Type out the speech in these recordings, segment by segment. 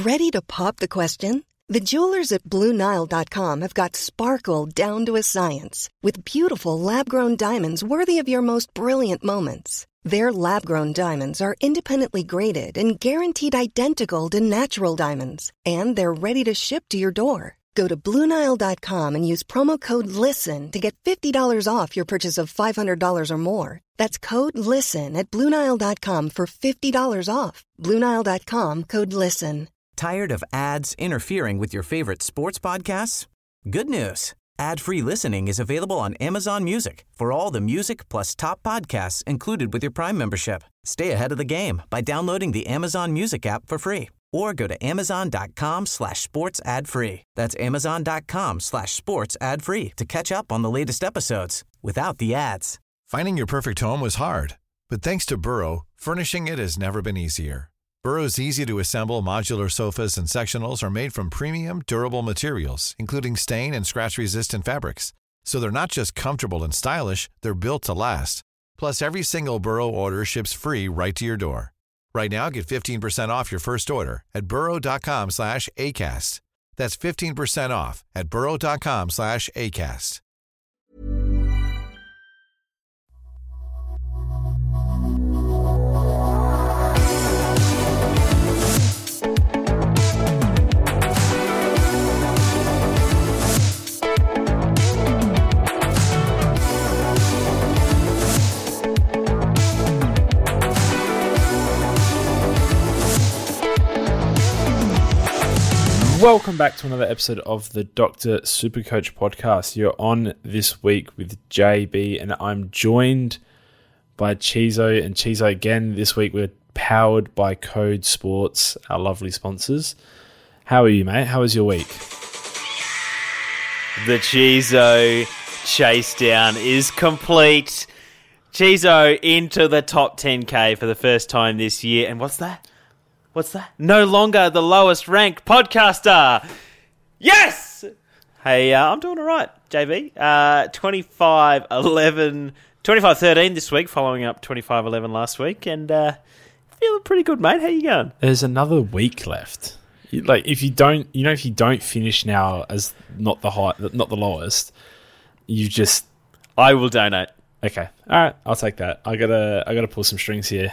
Ready to pop the question? The jewelers at BlueNile.com have got sparkle down to a science with beautiful lab-grown diamonds worthy of your most brilliant moments. Their lab-grown diamonds are independently graded and guaranteed identical to natural diamonds, and they're ready to ship to your door. Go to BlueNile.com and use promo code LISTEN to get $50 off your purchase of $500 or more. That's code LISTEN at BlueNile.com for $50 off. BlueNile.com, code LISTEN. Tired of ads interfering with your favorite sports podcasts? Good news. Ad-free listening is available on Amazon Music for all the music plus top podcasts included with your Prime membership. Stay ahead of the game by downloading the Amazon Music app for free or go to amazon.com/sports ad free. That's amazon.com/sports ad free to catch up on the latest episodes without the ads. Finding your perfect home was hard, but thanks to Burrow, furnishing it has never been easier. Burrow's easy-to-assemble modular sofas and sectionals are made from premium, durable materials, including stain and scratch-resistant fabrics. So they're not just comfortable and stylish, they're built to last. Plus, every single Burrow order ships free right to your door. Right now, get 15% off your first order at burrow.com/ACAST. That's 15% off at burrow.com/ACAST. Welcome back to another episode of the Dr. Supercoach podcast. You're on this week with JB, and I'm joined by Chizo. And Chizo, again, this week we're powered by Code Sports, our lovely sponsors. How are you, mate? How was your week? The Chizo chase down is complete. Chizo into the top 10K for the first time this year. And what's that? No longer the lowest ranked podcaster. Yes! Hey, I'm doing all right, JB. 25-13 this week, following up 25-11 last week, and feeling pretty good, mate. How you going? There's another week left. If you don't finish now as not the lowest, you just. I will donate. Okay, all right, I'll take that. I gotta pull some strings here.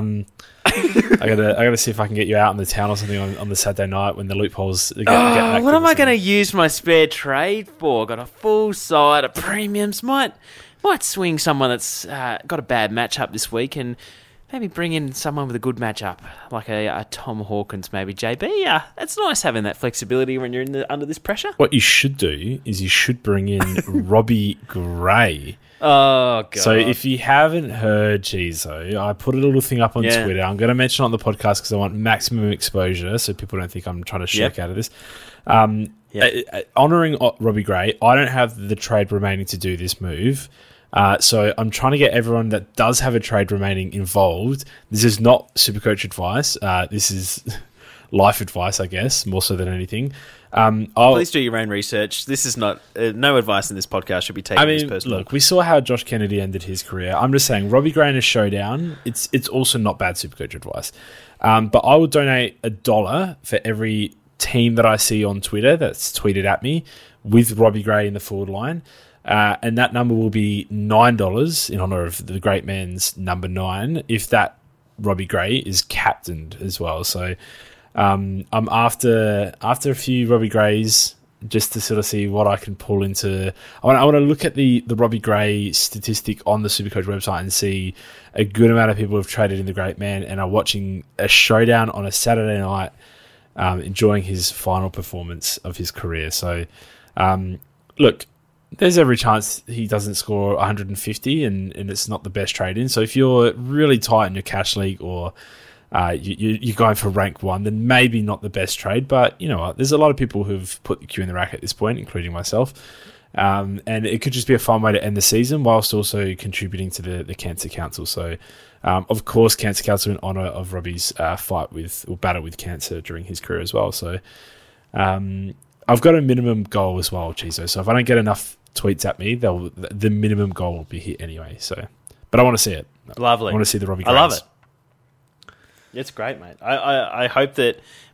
I gotta see if I can get you out in the town or something on the Saturday night when the loopholes get active. What am I going to use my spare trade for? Got a full side of premiums. Might swing someone that's got a bad matchup this week and maybe bring in someone with a good matchup, like a Tom Hawkins, maybe. JB, it's nice having that flexibility when you're under this pressure. What you should do is you should bring in Robbie Gray. Oh, God. So if you haven't heard, Chizo, I put a little thing up on Twitter. I'm going to mention it on the podcast because I want maximum exposure so people don't think I'm trying to shirk out of this. Honouring Robbie Gray, I don't have the trade remaining to do this move. So I'm trying to get everyone that does have a trade remaining involved. This is not Supercoach advice. This is life advice, I guess, more so than anything. Please do your own research. This is not no advice in this podcast should be taken as personal. Look, we saw how Josh Kennedy ended his career. I'm just saying, Robbie Gray in a showdown, it's also not bad Supercoach advice. But I will donate $1 for every team that I see on Twitter that's tweeted at me with Robbie Gray in the forward line. And that number will be $9 in honour of the great man's number 9 if that Robbie Gray is captained as well. So I'm after a few Robbie Grays just to sort of see what I can pull into. I want to look at the Robbie Gray statistic on the Supercoach website and see a good amount of people have traded in the great man and are watching a showdown on a Saturday night, enjoying his final performance of his career. So, look, there's every chance he doesn't score 150 and it's not the best trade in. So if you're really tight in your cash league or you're going for rank 1, then maybe not the best trade. But you know what? There's a lot of people who've put the Q in the rack at this point, including myself. And it could just be a fun way to end the season whilst also contributing to the Cancer Council. So, of course, Cancer Council in honour of Robbie's battle with cancer during his career as well. So, I've got a minimum goal as well, Chizo. So if I don't get enough tweets at me, the minimum goal will be hit anyway. So, but I want to see it. Lovely. I want to see the Robbie Grays. I love it. It's great, mate. I hope that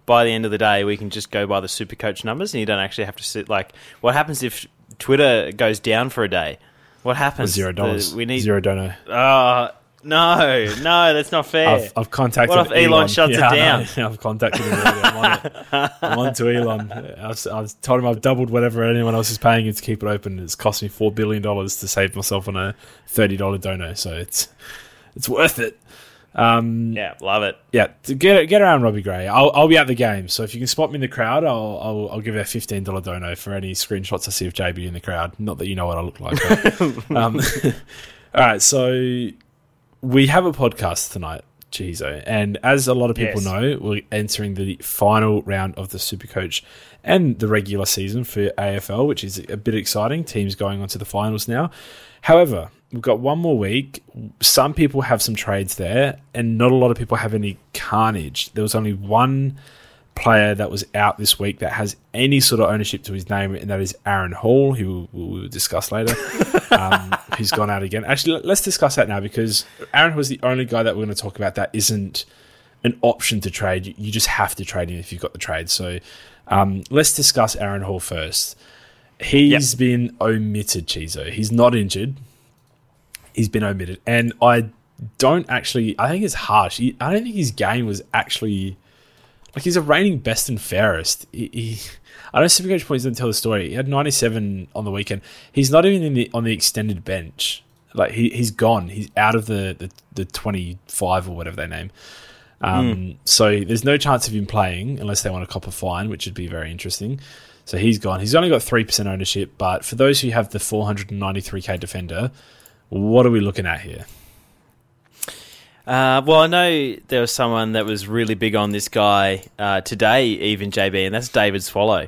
by the end of the day, we can just go by the Supercoach numbers, and you don't actually have to sit. Like, what happens if Twitter goes down for a day? What happens? $0. We need $0. No, that's not fair. I've contacted What if Elon shuts it down? I've contacted him already. I'm on it. I'm on to Elon. I've told him I've doubled whatever anyone else is paying him to keep it open. It's cost me $4 billion to save myself on a $30 dono, so it's worth it. Yeah, love it. Yeah, to get around Robbie Gray. I'll be at the game, so if you can spot me in the crowd, I'll give a $15 dono for any screenshots I see of JB in the crowd. Not that you know what I look like. But, all right, so we have a podcast tonight, Chizo, and as a lot of people know, we're entering the final round of the Supercoach and the regular season for AFL, which is a bit exciting. Teams going on to the finals now. However, we've got one more week. Some people have some trades there, and not a lot of people have any carnage. There was only one player that was out this week that has any sort of ownership to his name, and that is Aaron Hall, who we'll discuss later, who's gone out again. Actually, let's discuss that now, because Aaron Hall is the only guy that we're going to talk about that isn't an option to trade. You just have to trade him if you've got the trade. So let's discuss Aaron Hall first. He's been omitted, Chizo. He's not injured. He's been omitted. And I think it's harsh. I don't think his game was actually... Like, he's a reigning best and fairest. I know Supercoach points didn't tell the story. He had 97 on the weekend. He's not even on the extended bench. Like, he's gone. He's out of the 25 or whatever they name. So there's no chance of him playing unless they want to cop a fine, which would be very interesting. So he's gone. He's only got 3% ownership, but for those who have the 493k defender, what are we looking at here? Well, I know there was someone that was really big on this guy today, even JB, and that's David Swallow.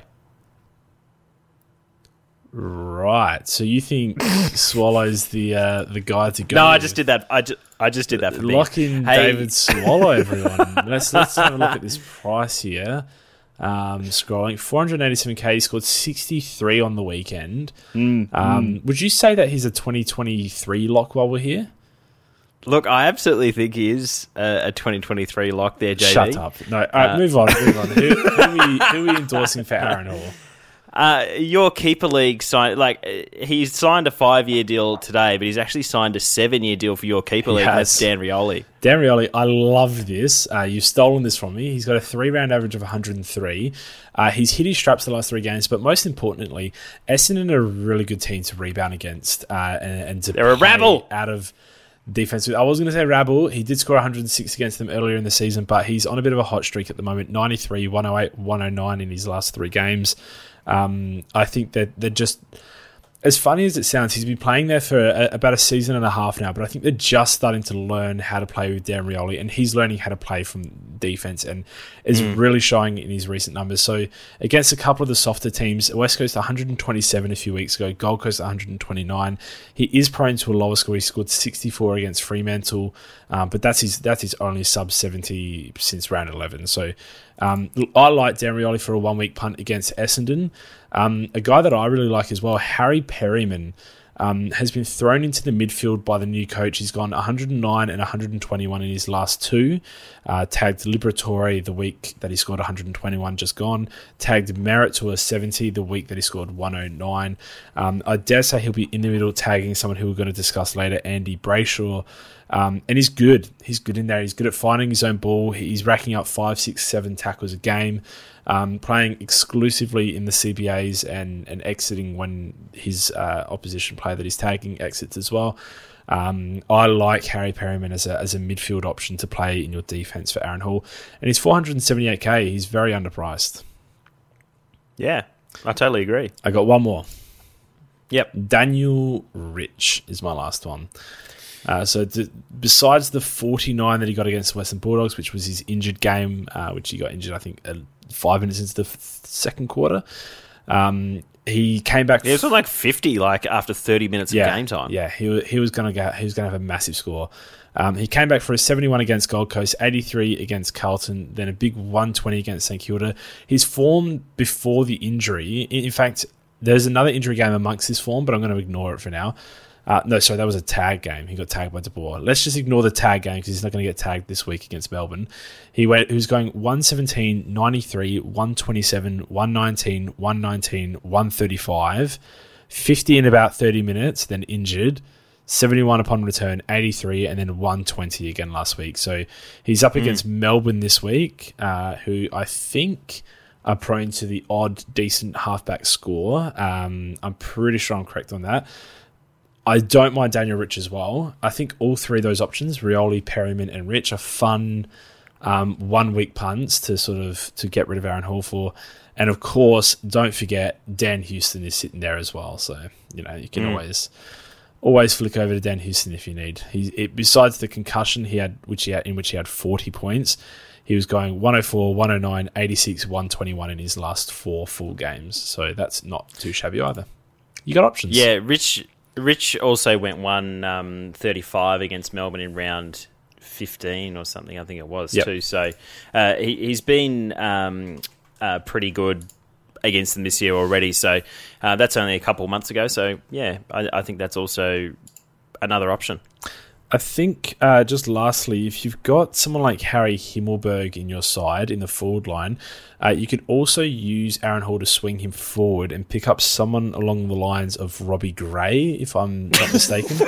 Right. So you think Swallow's the guy to go? No, with? I just did that. I just did that for lock in David Swallow, everyone. Let's have a look at this price here. Scrolling 487k. He scored 63 on the weekend. Would you say that he's a 2023 lock while we're here? Look, I absolutely think he is a 2023 lock there, JB. Shut up. No, all right, move on. Who are we endorsing for Aaron Hall? Your keeper league signed, he's signed a 5-year deal today, but he's actually signed a 7-year deal for your keeper league. That's Dan Rioli. Dan Rioli, I love this. You've stolen this from me. He's got a 3-round average of 103. He's hit his straps the last 3 games, but most importantly, Essendon are a really good team to rebound against and to they're a rabble out of defense. I was going to say rabble. He did score 106 against them earlier in the season, but he's on a bit of a hot streak at the moment. 93, 108, 109 in his last 3 games. I think that they're just, as funny as it sounds, he's been playing there for about a season and a half now, but I think they're just starting to learn how to play with Dan Rioli, and he's learning how to play from defense and is really showing in his recent numbers. So against a couple of the softer teams, West Coast 127 a few weeks ago, Gold Coast 129. He is prone to a lower score. He scored 64 against Fremantle, but that's his only sub 70 since round 11. So I like Dan Rioli for a 1-week punt against Essendon. A guy that I really like as well, Harry Perryman, has been thrown into the midfield by the new coach. He's gone 109 and 121 in his last 2. Tagged Liberatore the week that he scored 121, just gone. Tagged Merritt to a 70 the week that he scored 109. I dare say he'll be in the middle tagging someone who we're going to discuss later, Andy Brayshaw. And he's good. He's good in there. He's good at finding his own ball. He's racking up 5, 6, 7 tackles a game, playing exclusively in the CBAs and exiting when his opposition player that he's tagging exits as well. I like Harry Perryman as a midfield option to play in your defense for Aaron Hall. And he's 478k. He's very underpriced. Yeah, I totally agree. I got one more. Yep. Daniel Rich is my last one. Besides the 49 that he got against the Western Bulldogs, which was his injured game, which he got injured, I think, 5 minutes into the second quarter, he came back. It was like 50, after 30 minutes of game time. Yeah, he was going to have a massive score. He came back for a 71 against Gold Coast, 83 against Carlton, then a big 120 against St Kilda. His form before the injury, in fact, there's another injury game amongst this form, but I'm going to ignore it for now. No, sorry, that was a tag game. He got tagged by De Boer. Let's just ignore the tag game because he's not going to get tagged this week against Melbourne. He was going 117, 93, 127, 119, 119, 135, 50 in about 30 minutes, then injured, 71 upon return, 83, and then 120 again last week. So he's up against Melbourne this week, who I think are prone to the odd, decent halfback score. I'm pretty sure I'm correct on that. I don't mind Daniel Rich as well. I think all three of those options, Rioli, Perryman, and Rich, are fun 1 week punts to get rid of Aaron Hall for. And of course, don't forget Dan Houston is sitting there as well. So you can always flick over to Dan Houston if you need. Besides the concussion in which he had 40 points, he was going 104, 109, 86, 121 in his last 4 full games. So that's not too shabby either. You got options. Yeah, Rich also went 135 against Melbourne in round 15 or something, I think it was, too. So he's been pretty good against them this year already. So that's only a couple of months ago. So, yeah, I think that's also another option. I think, just lastly, if you've got someone like Harry Himmelberg in your side in the forward line, you could also use Aaron Hall to swing him forward and pick up someone along the lines of Robbie Gray, if I'm not mistaken.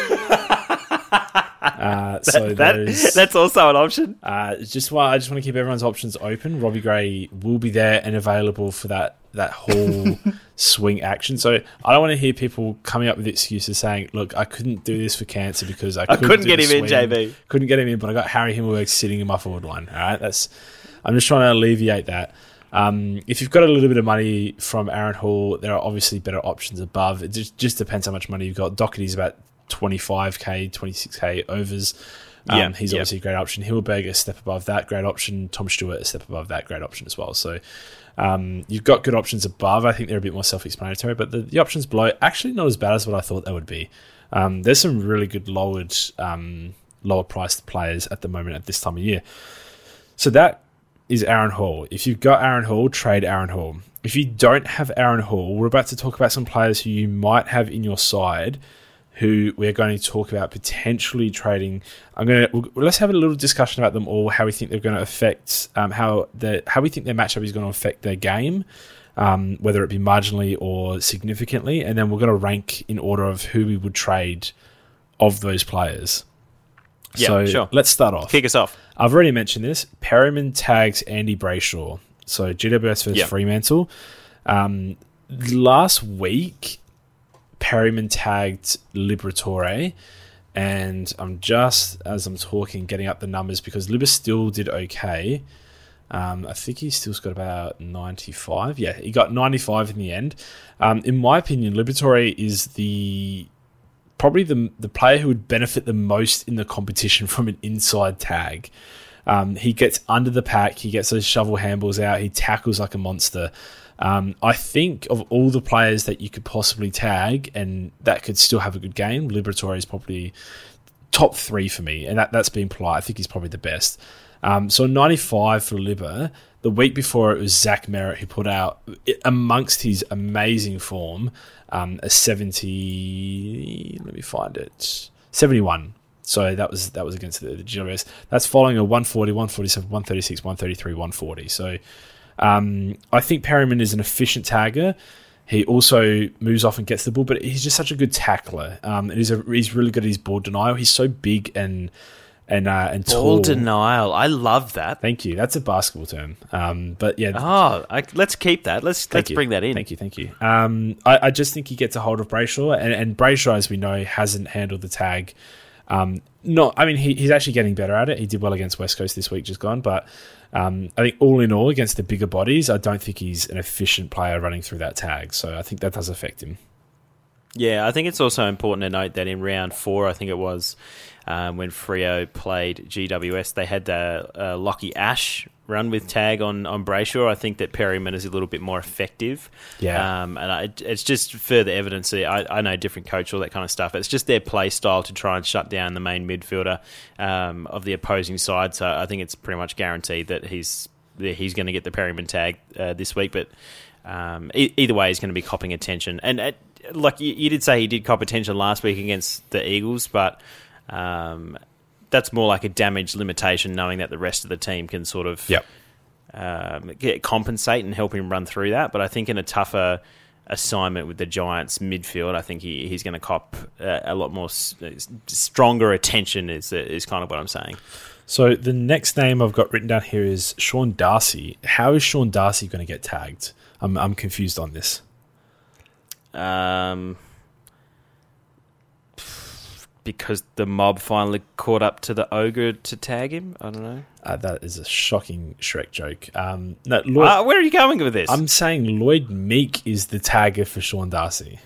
That's also an option. I just want to keep everyone's options open. Robbie Gray will be there and available for that whole swing action. So I don't want to hear people coming up with excuses saying, look, I couldn't do this for cancer because I couldn't get him in, JB. Couldn't get him in, but I got Harry Himmelberg sitting in my forward line. All right, I'm just trying to alleviate that. If you've got a little bit of money from Aaron Hall, there are obviously better options above. It just depends how much money you've got. Doherty's about 25k, 26k overs. He's obviously a great option. Himmelberg a step above that, great option. Tom Stewart a step above that, great option as well. So you've got good options above. I think they're a bit more self-explanatory, but the options below actually not as bad as what I thought they would be. There's some really good lower priced players at the moment at this time of year. So that is Aaron Hall. If you've got Aaron Hall, trade Aaron Hall. If you don't have Aaron Hall, we're about to talk about some players who you might have in your side who we're going to talk about potentially trading. Let's have a little discussion about them all, how we think they're going to affect, how we think their matchup is going to affect their game, whether it be marginally or significantly, and then we're going to rank in order of who we would trade of those players. Yeah, so sure. Let's start off. Kick us off. I've already mentioned this. Perryman tags Andy Brayshaw. So GWS versus Fremantle. Last week, Perryman tagged Liberatore, and I'm just, as I'm talking, getting up the numbers because Libba still did okay. I think he's still got about 95. Yeah, he got 95 in the end. In my opinion, Liberatore is probably the player who would benefit the most in the competition from an inside tag. He gets under the pack, he gets those shovel handballs out, he tackles like a monster. I think of all the players that you could possibly tag and that could still have a good game, Liberatore is probably top 3 for me, and that's being polite. I think he's probably the best. So 95 for Libba. The week before it was Zach Merritt who put out, amongst his amazing form, a 70. Let me find it. 71. So that was against the GWS. That's following a 140, 147, 136, 133, 140. So I think Perryman is an efficient tagger. He also moves off and gets the ball, but he's just such a good tackler. And he's really good at his ball denial. He's so big and tall. Ball denial. I love that. Thank you. That's a basketball term. But yeah. Let's keep that. Let's bring that in. Thank you. I just think he gets a hold of Brayshaw, and Brayshaw, as we know, hasn't handled the tag. He's actually getting better at it. He did well against West Coast this week, just gone. But I think all in all, against the bigger bodies, I don't think he's an efficient player running through that tag. So I think that does affect him. Yeah, I think it's also important to note that in round 4, I think it was, when Freo played GWS, they had the Lockie Ash run with tag on Brayshaw. I think that Perryman is a little bit more effective. Yeah. It's just further evidence. I know different coach, all that kind of stuff. It's just their play style to try and shut down the main midfielder of the opposing side. So I think it's pretty much guaranteed that he's going to get the Perryman tag this week. But either way, he's going to be copping attention. And like you did say, he did cop attention last week against the Eagles, but that's more like a damage limitation, knowing that the rest of the team can sort of compensate and help him run through that. But I think in a tougher assignment with the Giants midfield, I think he's going to cop a lot more stronger attention is kind of what I'm saying. So the next name I've got written down here is Sean Darcy. How is Sean Darcy going to get tagged? I'm confused on this. Because the mob finally caught up to the ogre to tag him? I don't know. That is a shocking Shrek joke. No, where are you going with this? I'm saying Lloyd Meek is the tagger for Sean Darcy.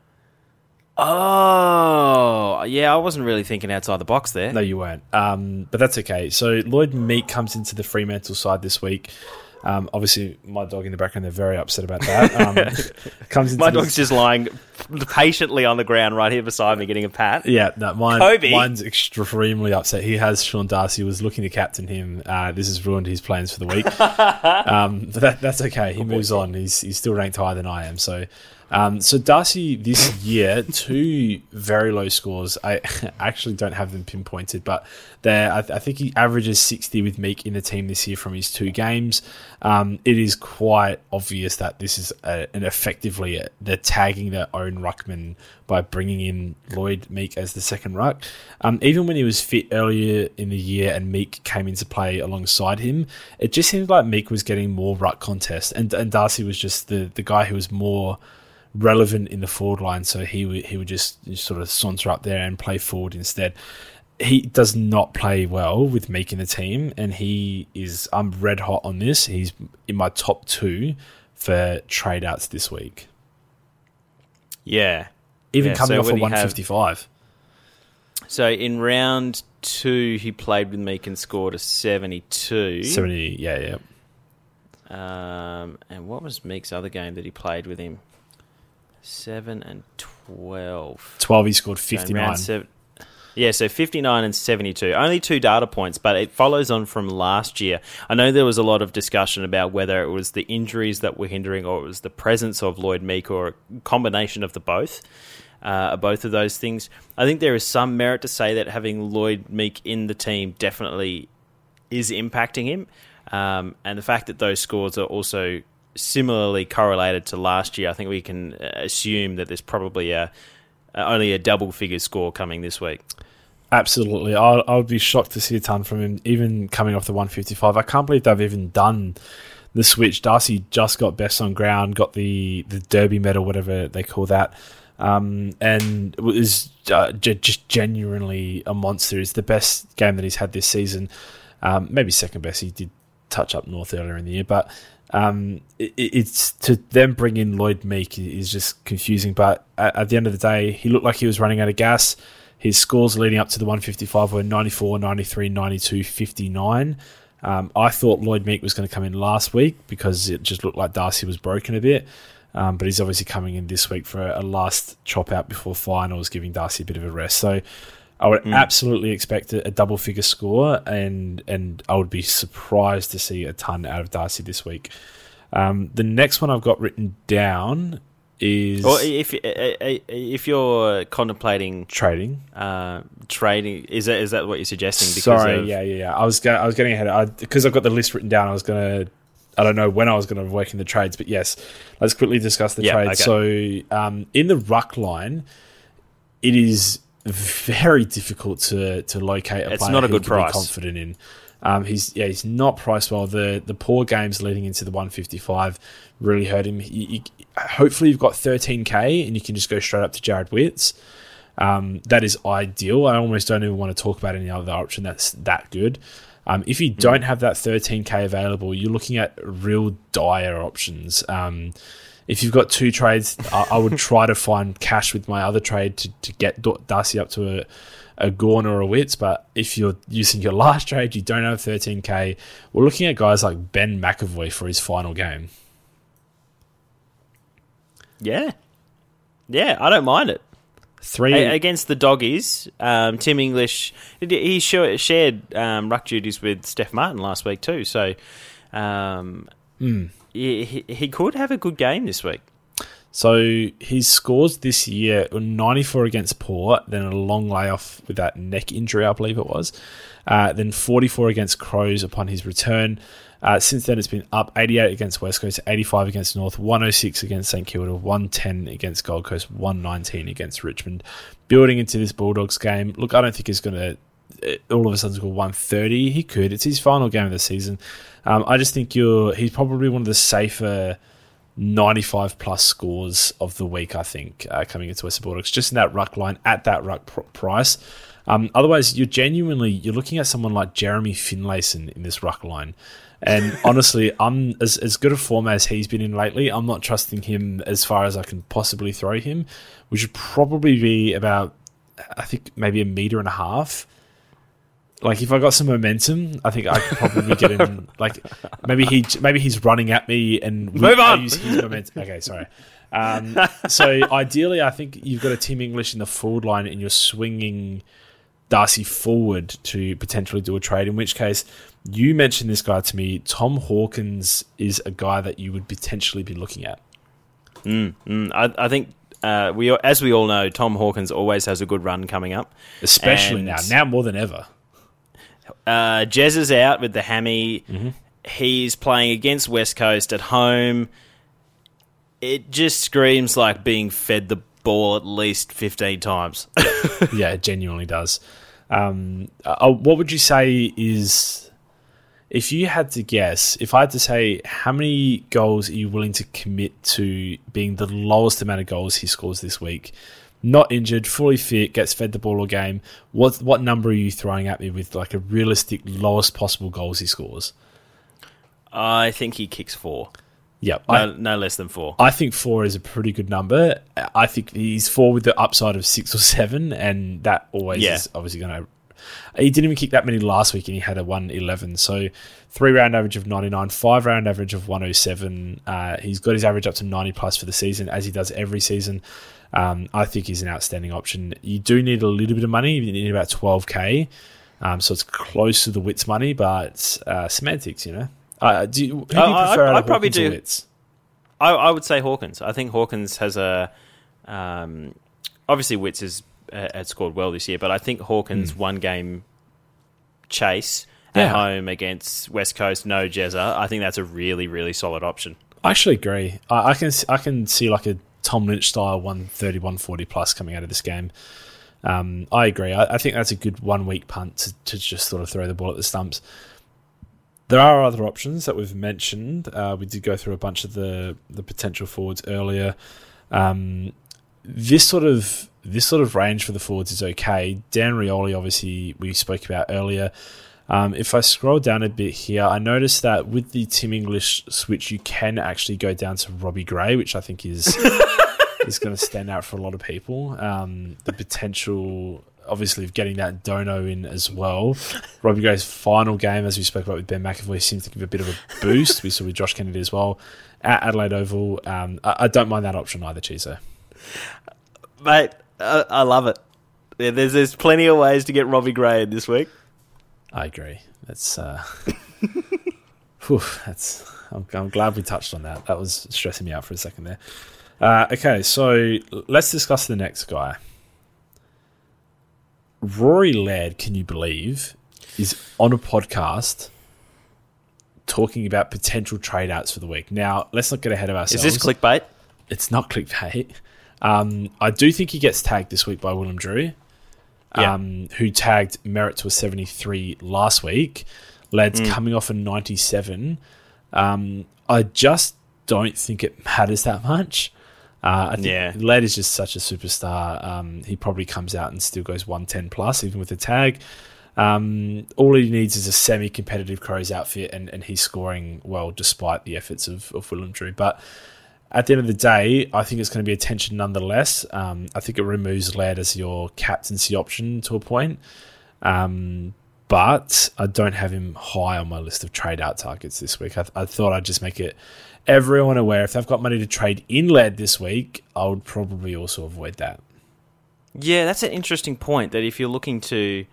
Oh, yeah, I wasn't really thinking outside the box there. No, you weren't. But that's okay. So Lloyd Meek comes into the Fremantle side this week. Obviously, my dog in the background, they're very upset about that. My dog's just lying patiently on the ground right here beside me, getting a pat. Yeah, no, mine's extremely upset. He has Sean Darcy, was looking to captain him. This has ruined his plans for the week. But that's okay. He moves on. He's still ranked higher than I am. So Darcy this year, 2 very low scores. I actually don't have them pinpointed, but I think he averages 60 with Meek in the team this year from his 2 games. It is quite obvious that this is effectively they're tagging their own ruckman by bringing in Lloyd Meek as the second ruck. Even when he was fit earlier in the year and Meek came into play alongside him, it just seemed like Meek was getting more ruck contests, and Darcy was just the guy who was more relevant in the forward line, so he would just sort of saunter up there and play forward instead. He does not play well with Meek in the team, and I'm red hot on this. He's in my top 2 for trade outs this week. Yeah. Even coming off a 155. So in round 2, he played with Meek and scored a 72. 70, yeah. And what was Meek's other game that he played with him? 7 and 12. 12, he scored 59. So 59 and 72. Only 2 data points, but it follows on from last year. I know there was a lot of discussion about whether it was the injuries that were hindering or it was the presence of Lloyd Meek or a combination of both of those things. I think there is some merit to say that having Lloyd Meek in the team definitely is impacting him. And the fact that those scores are also similarly correlated to last year, I think we can assume that there's probably only a double-figure score coming this week. Absolutely. I would be shocked to see a ton from him, even coming off the 155. I can't believe they've even done the switch. Darcy just got best on ground, got the Derby medal, whatever they call that, and it was just genuinely a monster. It's the best game that he's had this season. Maybe second best. He did touch up North earlier in the year, but it's to then bring in Lloyd Meek is just confusing. But at the end of the day, he looked like he was running out of gas. His scores leading up to the 155 were 94, 93, 92, 59. I thought Lloyd Meek was going to come in last week because it just looked like Darcy was broken a bit. But he's obviously coming in this week for a last chop out before finals, giving Darcy a bit of a rest. So I would absolutely expect a double-figure score, and I would be surprised to see a ton out of Darcy this week. The next one I've got written down is... Or if you're contemplating... Trading, is that what you're suggesting? Sorry, yeah. I was getting ahead. Because I've got the list written down, I don't know when I was going to work in the trades, but yes, let's quickly discuss the trades. Okay. So in the ruck line, it is very difficult to locate a player not a good price. Be confident in. He's not priced well. The poor games leading into the 155 really hurt him. Hopefully you've got 13k and you can just go straight up to Jared Witts. That is ideal. I almost don't even want to talk about any other option that's that good. If you don't have that 13k available, you're looking at real dire options. If you've got 2 trades, I would try to find cash with my other trade to get Darcy up to a Gawn or a Witts. But if you're using your last trade, you don't have 13k, we're looking at guys like Ben McAvoy for his final game. Yeah, I don't mind it. 3 against the Doggies. Tim English, he shared ruck duties with Steph Martin last week too. So he could have a good game this week. So his scores this year were 94 against Port, then a long layoff with that neck injury, I believe it was. Then 44 against Crows upon his return. Since then, it's been up 88 against West Coast, 85 against North, 106 against St Kilda, 110 against Gold Coast, 119 against Richmond. Building into this Bulldogs game, look, I don't think he's going to all of a sudden score 130. He could. It's his final game of the season. I just think he's probably one of the safer 95 plus scores of the week, I think, coming into Western Bulldogs, just in that ruck line at that ruck price. Otherwise, you're looking at someone like Jeremy Finlayson in this ruck line. And honestly, I'm as good a form as he's been in lately. I'm not trusting him as far as I can possibly throw him, which would probably be about, I think, maybe a metre and a half. Like, if I got some momentum, I think I could probably get him. Like, maybe he's running at me and move on. Use his momentum. Okay, sorry. So ideally, I think you've got a Tim English in the forward line, and you're swinging Darcy forward to potentially do a trade. In which case, you mentioned this guy to me. Tom Hawkins is a guy that you would potentially be looking at. I think. As we all know, Tom Hawkins always has a good run coming up, especially now more than ever. Jez is out with the hammy. Mm-hmm. He's playing against West Coast at home. It just screams like being fed the ball at least 15 times. Yeah, it genuinely does. What would you say is, if you had to guess, if I had to say, how many goals are you willing to commit to being the lowest amount of goals he scores this week? Not injured, fully fit, gets fed the ball all game. What number are you throwing at me with like a realistic lowest possible goals he scores? I think he kicks 4. Yep. No less than 4. I think 4 is a pretty good number. I think he's 4 with the upside of 6 or 7, and that always is obviously going to... He didn't even kick that many last week, and he had a 111. So 3-round average of 99, 5-round average of 107. He's got his average up to 90 plus for the season, as he does every season. I think he's an outstanding option. You do need a little bit of money. You need about 12k. So it's close to the Wits money, but semantics, you know. Who do you prefer out of Hawkins or Wits? I would say Hawkins. I think Hawkins has a... obviously, Wits had scored well this year, but I think Hawkins' one-game chase at home against West Coast, no Jezza, I think that's a really, really solid option. I actually agree. I can see like a Tom Lynch style 130, 140 plus coming out of this game. I agree. I think that's a good 1 week punt to just sort of throw the ball at the stumps. There are other options that we've mentioned. We did go through a bunch of the potential forwards earlier. This sort of range for the forwards is okay. Dan Rioli, obviously, we spoke about earlier. If I scroll down a bit here, I noticed that with the Tim English switch, you can actually go down to Robbie Gray, which I think is going to stand out for a lot of people. The potential, obviously, of getting that Dono in as well. Robbie Gray's final game, as we spoke about with Ben McAvoy, seems to give a bit of a boost. We saw with Josh Kennedy as well at Adelaide Oval. I don't mind that option either, Chizo. Mate, I love it. There's plenty of ways to get Robbie Gray in this week. I agree. That's I'm glad we touched on that. That was stressing me out for a second there. Okay, so let's discuss the next guy. Rory Laird, can you believe, is on a podcast talking about potential trade outs for the week. Now, let's not get ahead of ourselves. Is this clickbait? It's not clickbait. I do think he gets tagged this week by Willem Drew. Who tagged Merritt to a 73 last week. Ladd's coming off a 97. I just don't think it matters that much. I think Ladd is just such a superstar. He probably comes out and still goes 110 plus, even with the tag. All he needs is a semi-competitive Crows outfit, and he's scoring well despite the efforts of Willem Drew. But at the end of the day, I think it's going to be a tension nonetheless. I think it removes Laird as your captaincy option to a point. But I don't have him high on my list of trade-out targets this week. I thought I'd just make it everyone aware. If they've got money to trade in Laird this week, I would probably also avoid that. Yeah, that's an interesting point, that if you're looking to,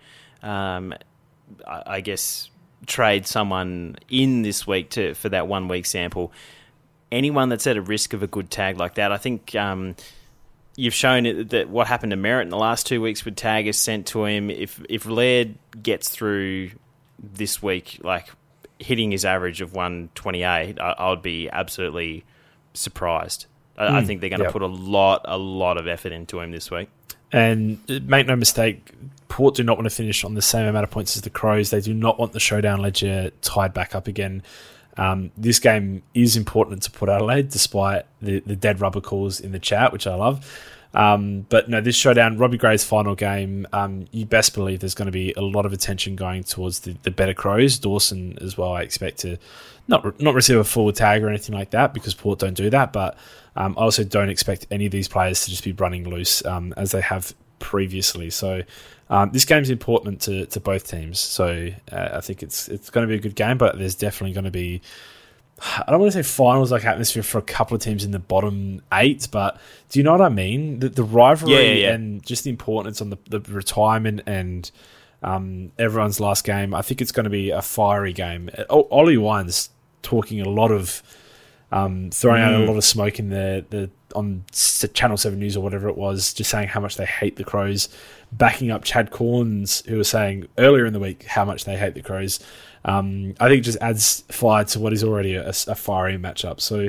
I guess, trade someone in this week for that 1 week sample, anyone that's at a risk of a good tag like that. I think you've shown it that what happened to Merritt in the last 2 weeks with tag is sent to him. If Laird gets through this week, like hitting his average of 128, I would be absolutely surprised. I think they're going to put a lot of effort into him this week. And make no mistake, Port do not want to finish on the same amount of points as the Crows. They do not want the showdown ledger tied back up again. This game is important to Port Adelaide, despite the dead rubber calls in the chat, which I love. But no, this showdown, Robbie Gray's final game, you best believe there's going to be a lot of attention going towards the better Crows. Dawson as well, I expect to not receive a full tag or anything like that, because Port don't do that, but I also don't expect any of these players to just be running loose as they have previously. So this game's important to both teams. So I think it's going to be a good game, but there's definitely going to be, I don't want to say finals-like atmosphere for a couple of teams in the bottom 8, but do you know what I mean? The rivalry and just the importance on the retirement and everyone's last game. I think it's going to be a fiery game. Ollie Wine's talking a lot of throwing out a lot of smoke in on Channel 7 News or whatever it was, just saying how much they hate the Crows, backing up Chad Corns, who was saying earlier in the week how much they hate the Crows. I think it just adds fire to what is already a fiery matchup. So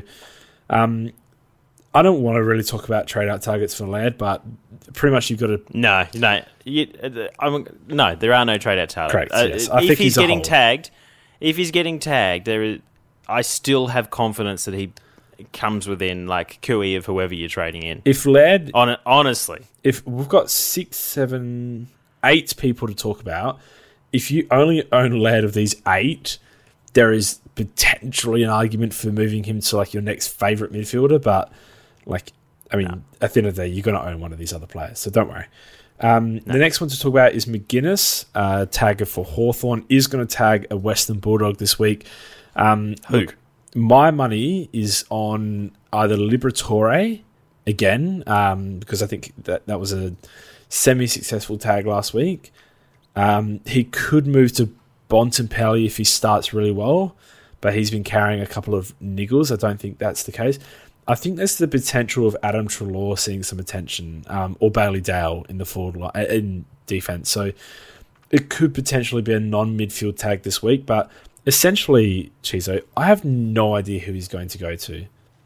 I don't want to really talk about trade-out targets for Laird, but pretty much you've got to... No, there are no trade-out targets. Correct, yes. I think he's getting tagged, I still have confidence that he comes within like QE of whoever you're trading in. If Laird... honestly. If we've got 6, 7, 8 people to talk about, if you only own Laird of these 8, there is potentially an argument for moving him to like your next favourite midfielder, but like, I mean, at the end of the day, you're going to own one of these other players, so don't worry. The next one to talk about is McGuinness, tagger for Hawthorn, is going to tag a Western Bulldog this week. Who? Look, my money is on either Liberatore again, because I think that was a semi-successful tag last week. He could move to Bontempelli if he starts really well, but he's been carrying a couple of niggles. I don't think that's the case. I think there's the potential of Adam Treloar seeing some attention, or Bailey Dale in the forward line, in defense. So it could potentially be a non-midfield tag this week, but essentially, Chizo, I have no idea who he's going to go to.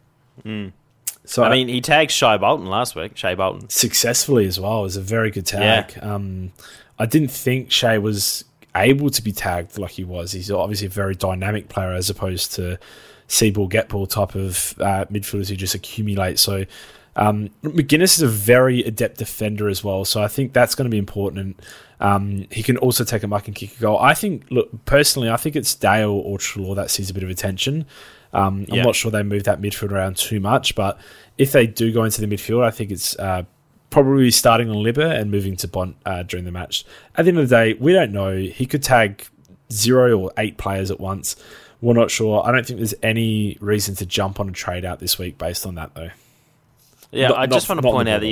So I mean, he tagged Shai Bolton last week. Shai Bolton successfully as well. It was a very good tag. Yeah. I didn't think Shai was able to be tagged like he was. He's obviously a very dynamic player as opposed to see-ball, get-ball type of midfielders who just accumulate. So McGuinness is a very adept defender as well, so I think that's going to be important. And he can also take a muck and kick a goal. I think, personally, I think it's Dale or Treloar that sees a bit of attention. I'm not sure they move that midfield around too much, but if they do go into the midfield, I think it's probably starting on Libba and moving to Bont during the match. At the end of the day, we don't know. He could tag 0 or 8 players at once. We're not sure. I don't think there's any reason to jump on a trade out this week based on that, though. Yeah, I just want to point out that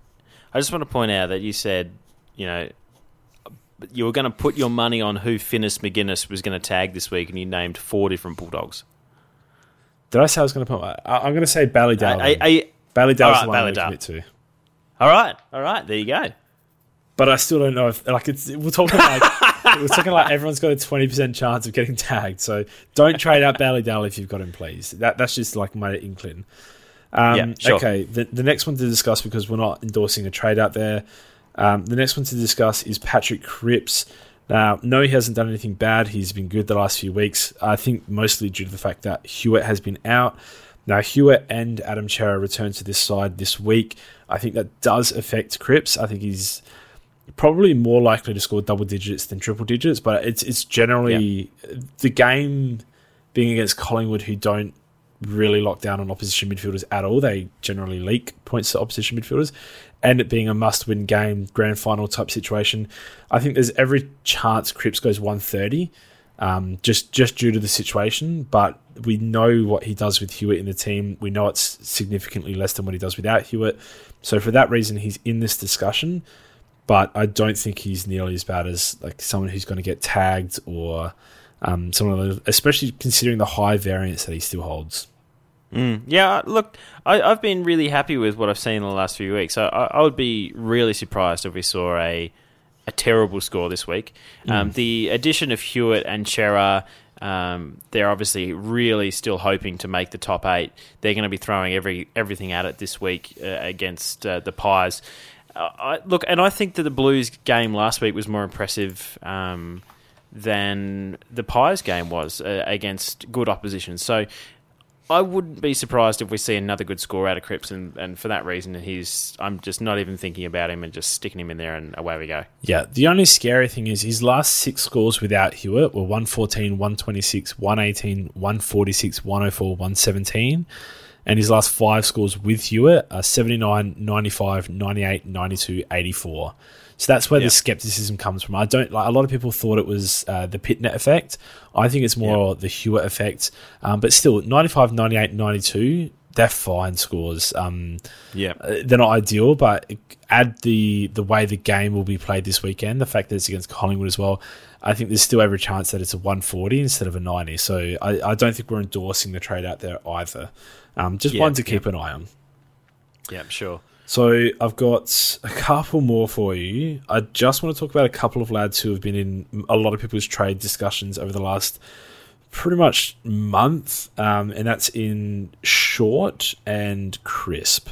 you said, you know, you were going to put your money on who Finis McGuinness was going to tag this week, and you named 4 different Bulldogs. Did I say I was going to put? I'm going to say Ballydale. Ballydale's the one I'm going to commit to. All right, there you go. But I still don't know if we're talking like everyone's got a 20% chance of getting tagged. So don't trade out Ballydale if you've got him, please. That's just like my inkling. Sure. Okay, the next one to discuss, because we're not endorsing a trade out there. The next one to discuss is Patrick Cripps. Now, no, he hasn't done anything bad. He's been good the last few weeks. I think mostly due to the fact that Hewitt has been out. Now, Hewitt and Adam Chera return to this side this week. I think that does affect Cripps. I think he's probably more likely to score double digits than triple digits, but it's generally the game being against Collingwood, who don't really lock down on opposition midfielders at all. They generally leak points to opposition midfielders, and it being a must-win game, grand final type situation, I think there's every chance Cripps goes 130, just due to the situation. But we know what he does with Hewitt in the team. We know it's significantly less than what he does without Hewitt. So for that reason, he's in this discussion. But I don't think he's nearly as bad as like someone who's going to get tagged, or someone, especially considering the high variance that he still holds. Yeah, look, I've been really happy with what I've seen in the last few weeks. I would be really surprised if we saw a terrible score this week. The addition of Hewitt and Chera, they're obviously really still hoping to make the top 8. They're going to be throwing everything at it this week against the Pies. And I think that the Blues game last week was more impressive than the Pies game was against good opposition. So I wouldn't be surprised if we see another good score out of Cripps, and for that reason, I'm just not even thinking about him and just sticking him in there, and away we go. Yeah, the only scary thing is his last 6 scores without Hewitt were 114, 126, 118, 146, 104, 117. And his last 5 scores with Hewitt are 79, 95, 98, 92, 84. So that's where the skepticism comes from. A lot of people thought it was the Pitnet effect. I think it's more the Hewitt effect. But still, 95, 98, 92, they're fine scores. They're not ideal, but add the way the game will be played this weekend, the fact that it's against Collingwood as well, I think there's still every chance that it's a 140 instead of a 90. So I don't think we're endorsing the trade out there either. Just one to keep an eye on. Yeah, sure. So I've got a couple more for you. I just want to talk about a couple of lads who have been in a lot of people's trade discussions over the last pretty much month, and that's in Short and Crisp.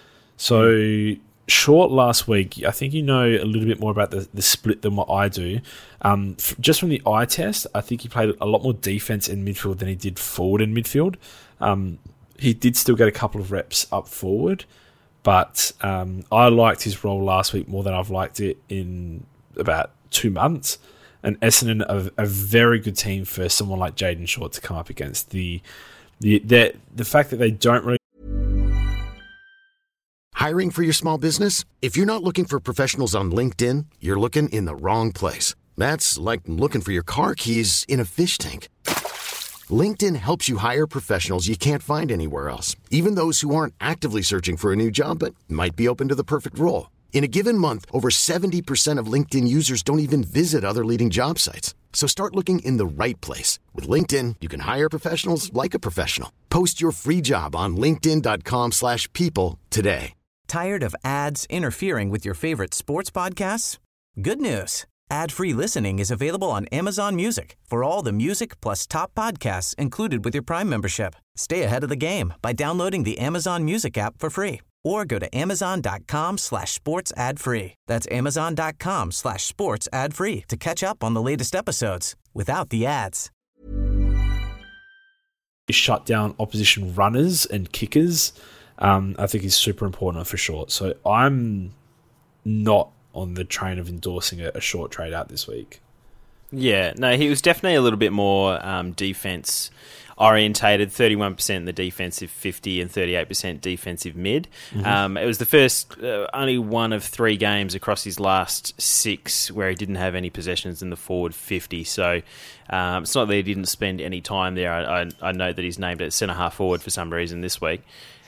So Short last week, I think you know a little bit more about the split than what I do. Just from the eye test, I think he played a lot more defense in midfield than he did forward in midfield. He did still get a couple of reps up forward, but I liked his role last week more than I've liked it in about 2 months. And Essendon are a very good team for someone like Jayden Short to come up against. The fact that they don't really... Hiring for your small business? If you're not looking for professionals on LinkedIn, you're looking in the wrong place. That's like looking for your car keys in a fish tank. LinkedIn helps you hire professionals you can't find anywhere else, even those who aren't actively searching for a new job but might be open to the perfect role. In a given month, over 70% of LinkedIn users don't even visit other leading job sites. So start looking in the right place. With LinkedIn, you can hire professionals like a professional. Post your free job on linkedin.com/people today. Tired of ads interfering with your favorite sports podcasts? Good news. Ad-free listening is available on Amazon Music for all the music plus top podcasts included with your Prime membership. Stay ahead of the game by downloading the Amazon Music app for free or go to amazon.com/sports ad free. That's amazon.com/sports ad free to catch up on the latest episodes without the ads. Shut down opposition runners and kickers, I think is super important for Short. So I'm not on the train of endorsing a Short trade out this week. Yeah, no, he was definitely a little bit more defense orientated, 31% in the defensive 50 and 38% defensive mid. It was the first, only one of 3 games across his last 6 where he didn't have any possessions in the forward 50. So it's not that he didn't spend any time there. I know that he's named at centre-half forward for some reason this week.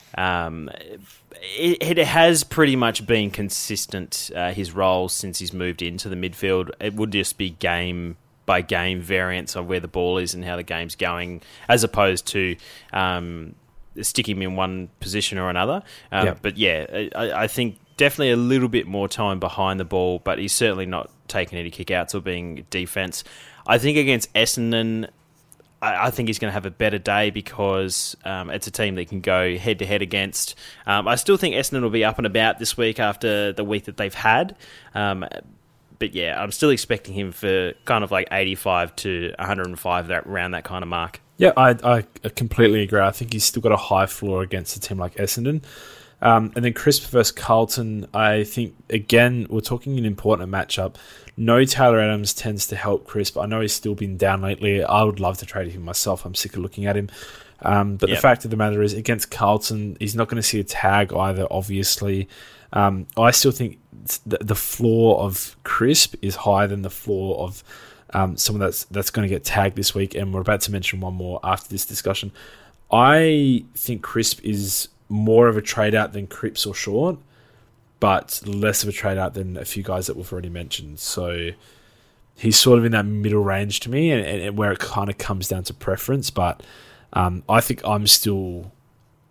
It has pretty much been consistent, his role, since he's moved into the midfield. It would just be game-by-game variance of where the ball is and how the game's going, as opposed to sticking him in one position or another. But yeah, I think definitely a little bit more time behind the ball, but he's certainly not taking any kick-outs or being defense. I think against Essendon, I think he's going to have a better day because it's a team that can go head-to-head against. I still think Essendon will be up and about this week after the week that they've had. But yeah, I'm still expecting him for kind of like 85 to 105, around that kind of mark. Yeah, I completely agree. I think he's still got a high floor against a team like Essendon. And then Crisp versus Carlton, I think, again, we're talking an important matchup. No Taylor Adams tends to help Crisp. I know he's still been down lately. I would love to trade him myself. I'm sick of looking at him. But the fact of the matter is, against Carlton, he's not going to see a tag either, obviously. I still think the floor of Crisp is higher than the floor of someone that's going to get tagged this week. And we're about to mention one more after this discussion. I think Crisp is more of a trade out than Cripps or Short, but less of a trade out than a few guys that we've already mentioned. So he's sort of in that middle range to me, and where it kind of comes down to preference. But I think I'm still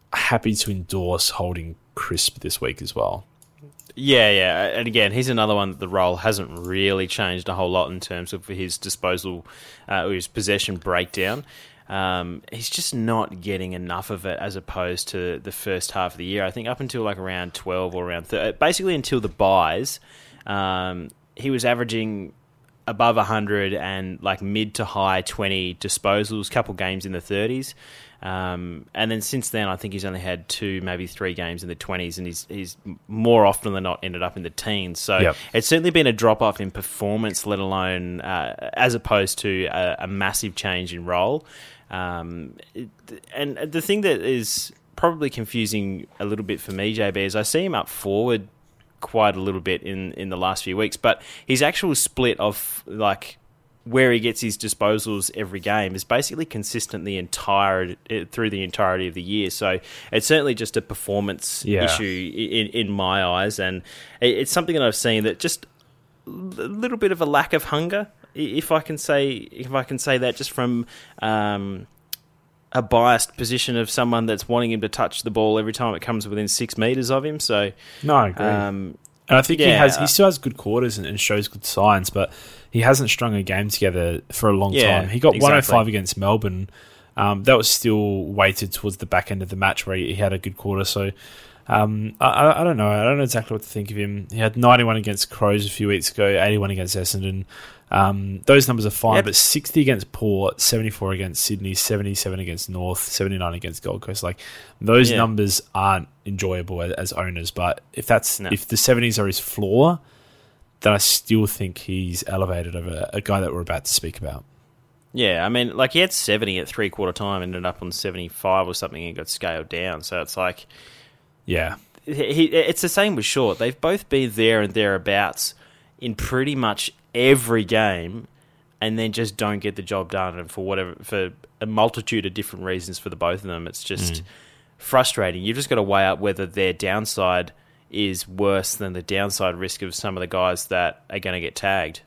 happy to endorse holding Crisp this week as well. Yeah. And again, he's another one that the role hasn't really changed a whole lot in terms of his disposal or his possession breakdown. He's just not getting enough of it as opposed to the first half of the year. I think up until like around 12 or around 30, basically until the buys, he was averaging above 100 and like mid to high 20 disposals, couple games in the 30s. And then since then, I think he's only had 2, maybe 3 games in the 20s, and he's more often than not ended up in the teens. So It's certainly been a drop-off in performance, let alone as opposed to a massive change in role. And the thing that is probably confusing a little bit for me, JB, is I see him up forward quite a little bit in the last few weeks, but his actual split of like where he gets his disposals every game is basically consistent through the entirety of the year. So it's certainly just a performance issue in my eyes, and it's something that I've seen that just a little bit of a lack of hunger, if I can say that, just from a biased position of someone that's wanting him to touch the ball every time it comes within 6 meters of him. So no, I agree. And I think he still has good quarters and shows good signs, but he hasn't strung a game together for a long time. He got 105 against Melbourne. That was still weighted towards the back end of the match where he had a good quarter. So I don't know. I don't know exactly what to think of him. He had 91 against Crows a few weeks ago, 81 against Essendon. Those numbers are fine, but 60 against Port, 74 against Sydney, 77 against North, 79 against Gold Coast. Like those numbers aren't enjoyable as owners. But if the 70s are his floor, then I still think he's elevated over a guy that we're about to speak about. Yeah, I mean, like he had 70 at 3/4 time, ended up on 75 or something, and got scaled down. So it's like, it's the same with Short. They've both been there and thereabouts in pretty much every game, and then just don't get the job done. And for a multitude of different reasons for the both of them, it's just frustrating. You've just got to weigh up whether their downside is worse than the downside risk of some of the guys that are going to get tagged.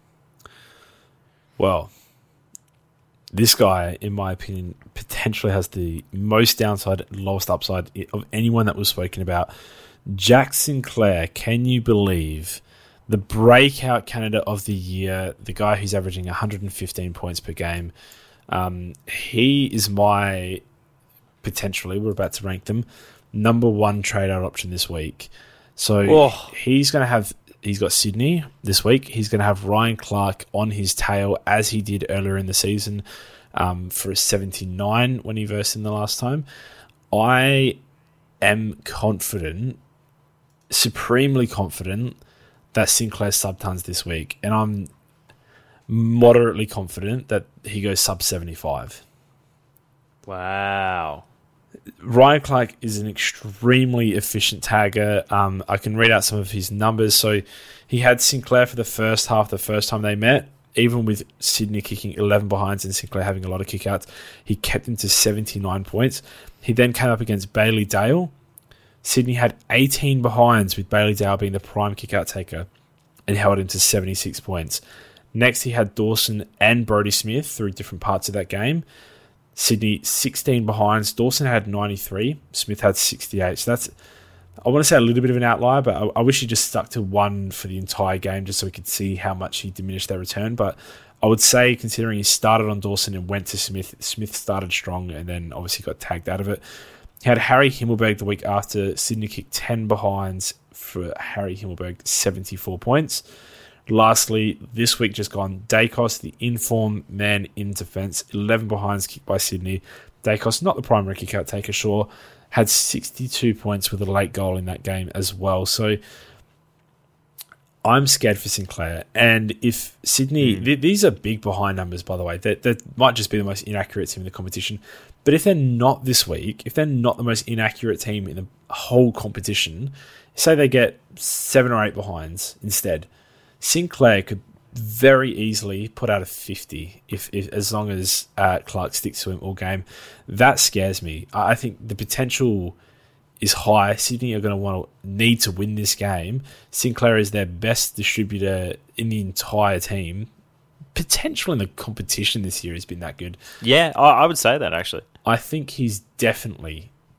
Well, this guy, in my opinion, potentially has the most downside and lowest upside of anyone that was spoken about. Jack Sinclair, can you believe the breakout candidate of the year, the guy who's averaging 115 points per game? He is my, potentially, we're about to rank them, number 1 trade-out option this week. So he's got Sydney this week. He's going to have Ryan Clark on his tail as he did earlier in the season for a 79 when he versed him the last time. I am confident, supremely confident, that Sinclair sub-tons this week. And I'm moderately confident that he goes sub 75. Wow. Ryan Clark is an extremely efficient tagger. I can read out some of his numbers. So he had Sinclair for the first half, the first time they met, even with Sydney kicking 11 behinds and Sinclair having a lot of kickouts. He kept him to 79 points. He then came up against Bailey Dale. Sydney had 18 behinds, with Bailey Dale being the prime kickout taker, and held him to 76 points. Next, he had Dawson and Brodie Smith through different parts of that game. Sydney, 16 behinds. Dawson had 93. Smith had 68. So that's, I want to say, a little bit of an outlier, but I wish he just stuck to 1 for the entire game just so we could see how much he diminished their return. But I would say, considering he started on Dawson and went to Smith, Smith started strong and then obviously got tagged out of it. He had Harry Himmelberg the week after. Sydney kicked 10 behinds for Harry Himmelberg, 74 points. Lastly, this week just gone, Dacos, the inform man in defence, 11 behinds kicked by Sydney. Dacos, not the primary kick-out taker, sure, had 62 points with a late goal in that game as well. So I'm scared for Sinclair. And if Sydney, these are big behind numbers, by the way. That might just be the most inaccurate team in the competition. But if they're not this week, if they're not the most inaccurate team in the whole competition, say they get 7 or 8 behinds instead, Sinclair could very easily put out a 50 if as long as Clark sticks to him all game. That scares me. I think the potential is high. Sydney are going to need to win this game. Sinclair is their best distributor in the entire team. Potential in the competition this year has been that good. Yeah, I would say that, actually. I think he's definitely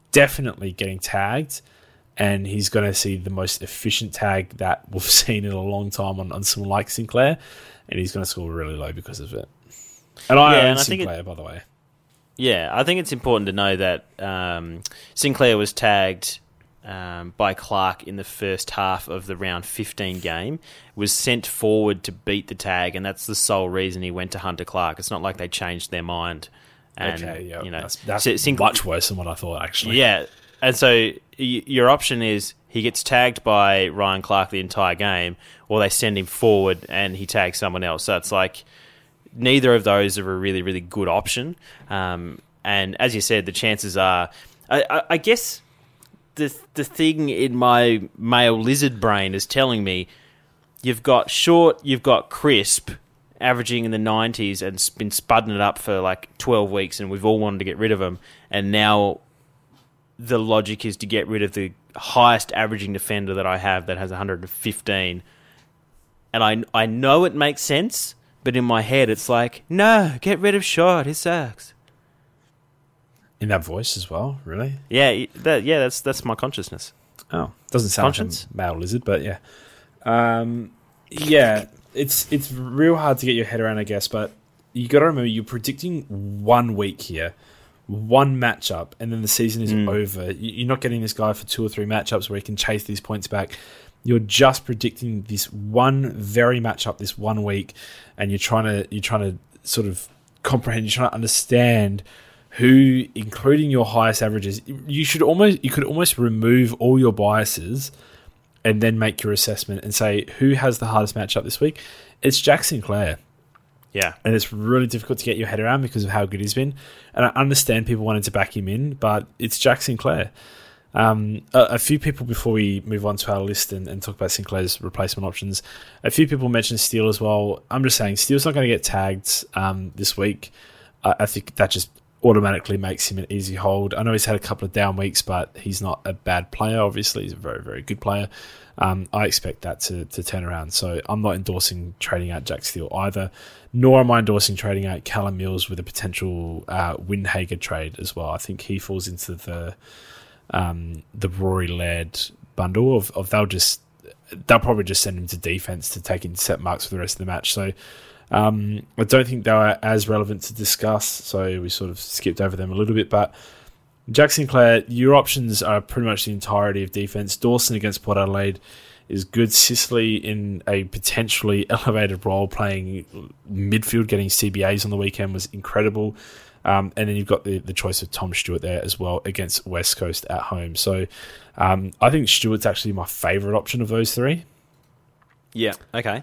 definitely getting tagged, and he's going to see the most efficient tag that we've seen in a long time on someone like Sinclair, and he's going to score really low because of it. And I own Sinclair, by the way. Yeah, I think it's important to know that Sinclair was tagged by Clark in the first half of the round 15 game, was sent forward to beat the tag, and that's the sole reason he went to Hunter Clark. It's not like they changed their mind. And, okay, yeah, you know, that's much worse than what I thought, actually. Yeah, and so your option is he gets tagged by Ryan Clark the entire game, or they send him forward and he tags someone else. So it's like neither of those are a really, really good option. And as you said, the chances are, I guess the thing in my male lizard brain is telling me you've got Short, you've got Crisp, averaging in the 90s and been spudding it up for like 12 weeks, and we've all wanted to get rid of him. And now the logic is to get rid of the highest averaging defender that I have that has 115. And I know it makes sense, but in my head it's like, no, get rid of Short, he sucks. In that voice as well, really? Yeah, that's my consciousness. Oh, doesn't sound like a male lizard, but yeah. Yeah, it's real hard to get your head around, I guess, but you got to remember you're predicting 1 week here, one matchup, and then the season is over. You're not getting this guy for 2 or 3 matchups where he can chase these points back. You're just predicting this one very matchup this 1 week, and you're trying to sort of comprehend. You're trying to understand who, including your highest averages. You could almost remove all your biases and then make your assessment and say who has the hardest matchup this week. It's Jack Sinclair. Yeah. And it's really difficult to get your head around because of how good he's been. And I understand people wanting to back him in, but it's Jack Sinclair. A few people, before we move on to our list and talk about Sinclair's replacement options, a few people mentioned Steele as well. I'm just saying Steele's not going to get tagged this week. I think that just automatically makes him an easy hold. I know he's had a couple of down weeks, but he's not a bad player, obviously. He's a very, very good player. I expect that to turn around. So I'm not endorsing trading out Jack Steele either, nor am I endorsing trading out Callum Mills with a potential Windhager trade as well. I think he falls into the Rory-led bundle of they'll probably just send him to defense to take intercept marks for the rest of the match. So I don't think they were as relevant to discuss, so we sort of skipped over them a little bit. But Jack Sinclair, your options are pretty much the entirety of defense. Dawson against Port Adelaide is good. Sicily in a potentially elevated role, playing midfield, getting CBAs on the weekend was incredible. And then you've got the choice of Tom Stewart there as well against West Coast at home. So I think Stewart's actually my favourite option of those three. Yeah, okay.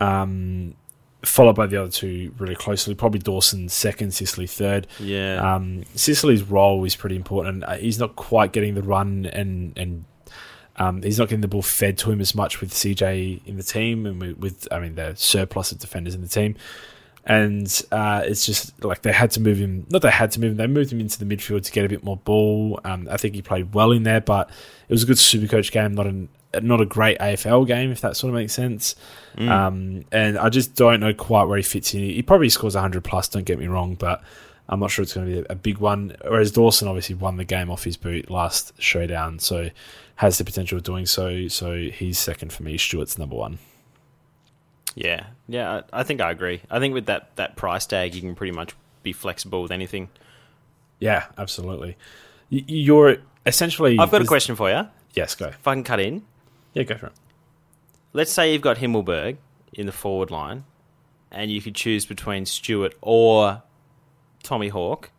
Followed by the other two really closely. Probably Dawson second, Sicily third. Yeah. Sicily's role is pretty important. He's not quite getting the run and he's not getting the ball fed to him as much with CJ in the team and with the surplus of defenders in the team. And it's just like they had to move him. Not they had to move him. They moved him into the midfield to get a bit more ball. I think he played well in there, but it was a good Supercoach game, not a great AFL game, if that sort of makes sense. And I just don't know quite where he fits in. He probably scores 100 plus, don't get me wrong, but I'm not sure it's going to be a big one. Whereas Dawson obviously won the game off his boot last showdown, so has the potential of doing so. So he's second for me. Stewart's number one. Yeah, I think I agree. I think with that price tag, you can pretty much be flexible with anything. Yeah, absolutely. You're essentially... I've got a question for you. Yes, go. If I can cut in. Yeah, go for it. Let's say you've got Himmelberg in the forward line, and you could choose between Stewart or Tommy Hawk.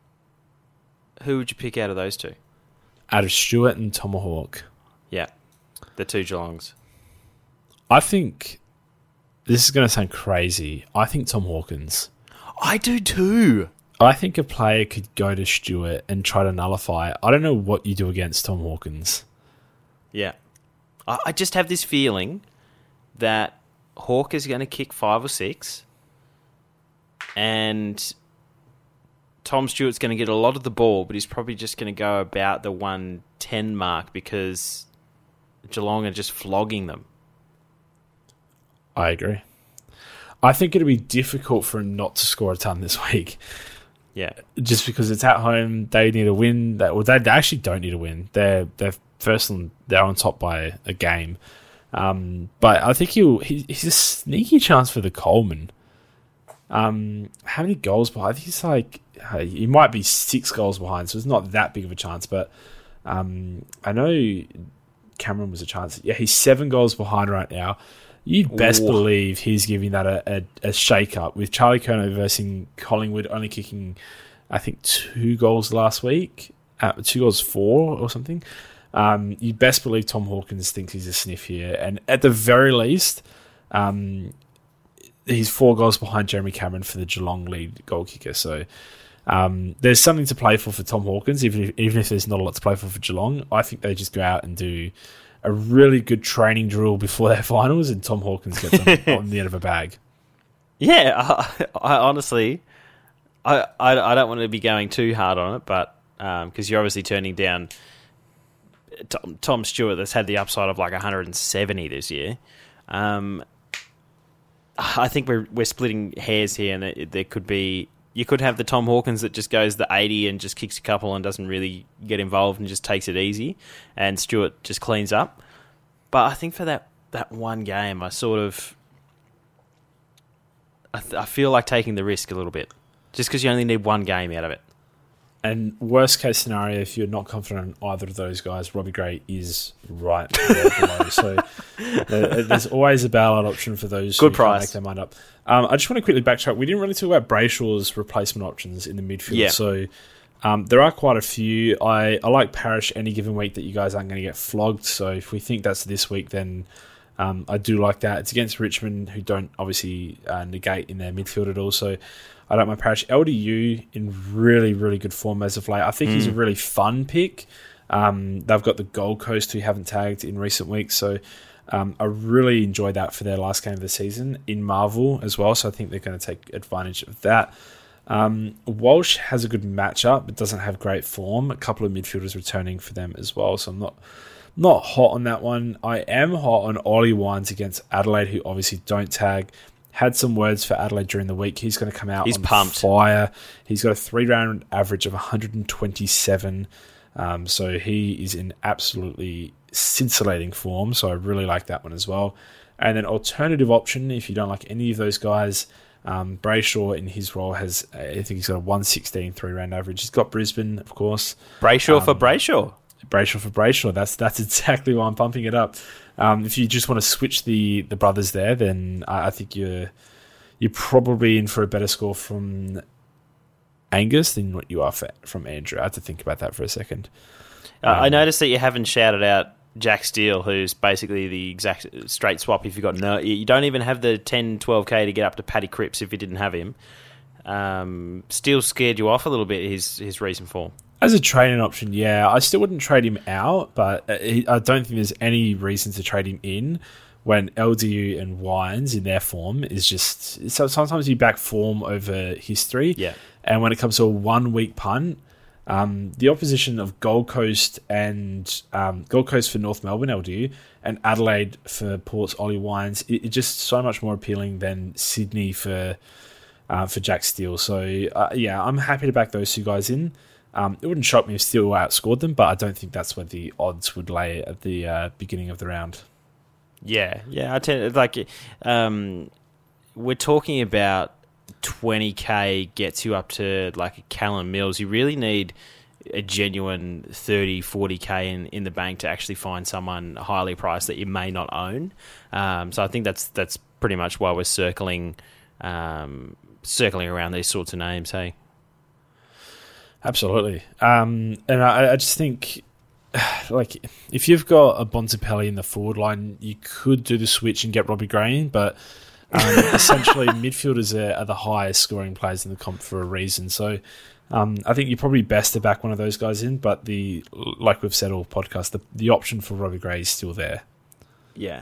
Who would you pick out of those two? Out of Stewart and Tomahawk? Yeah, the two Geelongs. I think... This is going to sound crazy. I think Tom Hawkins. I do too. I think a player could go to Stewart and try to nullify it. I don't know what you do against Tom Hawkins. Yeah. I just have this feeling that Hawk is going to kick 5 or 6 and Tom Stewart's going to get a lot of the ball, but he's probably just going to go about the 110 mark because Geelong are just flogging them. I agree. I think it'll be difficult for him not to score a ton this week. Yeah. Just because it's at home, they need a win. They actually don't need a win. They're on top by a game. But I think he's a sneaky chance for the Coleman. How many goals behind? I think he's like he might be 6 goals behind, so it's not that big of a chance. But I know Cameron was a chance. Yeah, he's 7 goals behind right now. You'd best believe he's giving that a shake-up with Charlie Curnow versus Collingwood only kicking, I think, 2 goals last week. 2 goals 4 or something. You'd best believe Tom Hawkins thinks he's a sniff here. And at the very least, he's 4 goals behind Jeremy Cameron for the Geelong lead goal kicker. So there's something to play for Tom Hawkins, even if there's not a lot to play for Geelong. I think they just go out and do a really good training drill before their finals, and Tom Hawkins gets on the end of a bag. Yeah, I honestly, I don't want to be going too hard on it, but because you're obviously turning down Tom Stewart, that's had the upside of like 170 this year. I think we're splitting hairs here, and there could be. You could have the Tom Hawkins that just goes the 80 and just kicks a couple and doesn't really get involved and just takes it easy, and Stewart just cleans up. But I think for that one game, I feel like taking the risk a little bit, just because you only need one game out of it. And worst case scenario, if you're not confident in either of those guys, Robbie Gray is right there below. So there's always a bailout option for those who can't make their mind up. I just want to quickly backtrack. We didn't really talk about Brayshaw's replacement options in the midfield. Yeah. So there are quite a few. I like Parrish any given week that you guys aren't going to get flogged. So if we think that's this week, then I do like that. It's against Richmond, who don't obviously negate in their midfield at all. So I don't mind Parrish. LDU in really, really good form as of late. I think he's a really fun pick. They've got the Gold Coast, who haven't tagged in recent weeks. So I really enjoyed that for their last game of the season in Marvel as well. So I think they're going to take advantage of that. Walsh has a good matchup, but doesn't have great form. A couple of midfielders returning for them as well. So I'm not hot on that one. I am hot on Ollie Wines against Adelaide, who obviously don't tag. Had some words for Adelaide during the week. He's going to come out pumped. Fire. He's got a 3-round average of 127. So he is in absolutely scintillating form. So I really like that one as well. And then alternative option, if you don't like any of those guys, Brayshaw in his role has, I think he's got a 116 3-round average. He's got Brisbane, of course. Brayshaw for Brayshaw. Brayshaw for Brayshaw. That's exactly why I'm pumping it up. If you just want to switch the brothers there, then I think you're probably in for a better score from Angus than what you are from Andrew. I have to think about that for a second. I noticed that you haven't shouted out Jack Steele, who's basically the exact straight swap. If you don't even have the 10, 12k to get up to Paddy Cripps if you didn't have him. Steele scared you off a little bit. His recent form. As a trading option, yeah. I still wouldn't trade him out, but I don't think there's any reason to trade him in when LDU and Wines in their form is just... So sometimes you back form over history. Yeah. And when it comes to a 1-week punt, the opposition of Gold Coast and Gold Coast for North Melbourne, LDU, and Adelaide for Port's Ollie Wines, it's just so much more appealing than Sydney for Jack Steele. So, yeah, I'm happy to back those two guys in. It wouldn't shock me if Steele outscored them, but I don't think that's where the odds would lay at the beginning of the round. Yeah. I tend we're talking about 20k gets you up to like a Callum Mills. You really need a genuine 30, 40k in the bank to actually find someone highly priced that you may not own. So I think that's pretty much why we're circling around these sorts of names. Hey. Absolutely. And I just think, like, if you've got a Bontempelli in the forward line, you could do the switch and get Robbie Gray in, but essentially midfielders are the highest scoring players in the comp for a reason. So I think you're probably best to back one of those guys in, but like we've said all podcast, the option for Robbie Gray is still there. Yeah.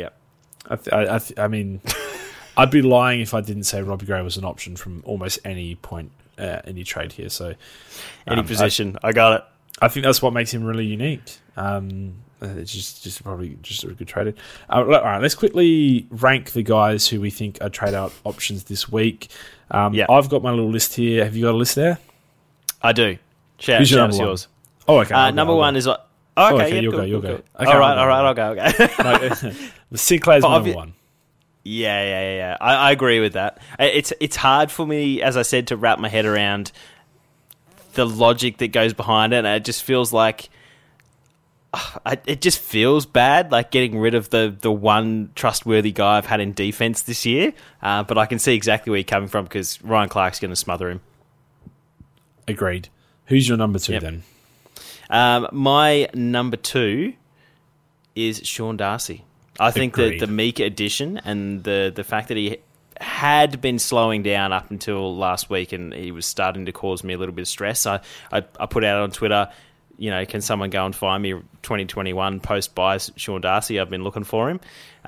I mean, I'd be lying if I didn't say Robbie Gray was an option from almost any point, any trade here. So any position, I got it. I think that's what makes him really unique. It's just probably just a good trade. All right, let's quickly rank the guys who we think are trade out options this week. I've got my little list here. Have you got a list there? I do. Who's your number one? Yours. Oh, okay. Number one is... okay, you'll go. Okay, all right, I'll go. The Sinclair's number one. Yeah. I agree with that. It's hard for me, as I said, to wrap my head around the logic that goes behind it. And it just feels like it just feels bad, like getting rid of the one trustworthy guy I've had in defense this year. But I can see exactly where you're coming from because Ryan Clark's going to smother him. Agreed. Who's your number two then? My number two is Sean Darcy. I think that the Meek addition and the fact that he had been slowing down up until last week and he was starting to cause me a little bit of stress. I put out on Twitter, can someone go and find me 2021 post buy Sean Darcy? I've been looking for him.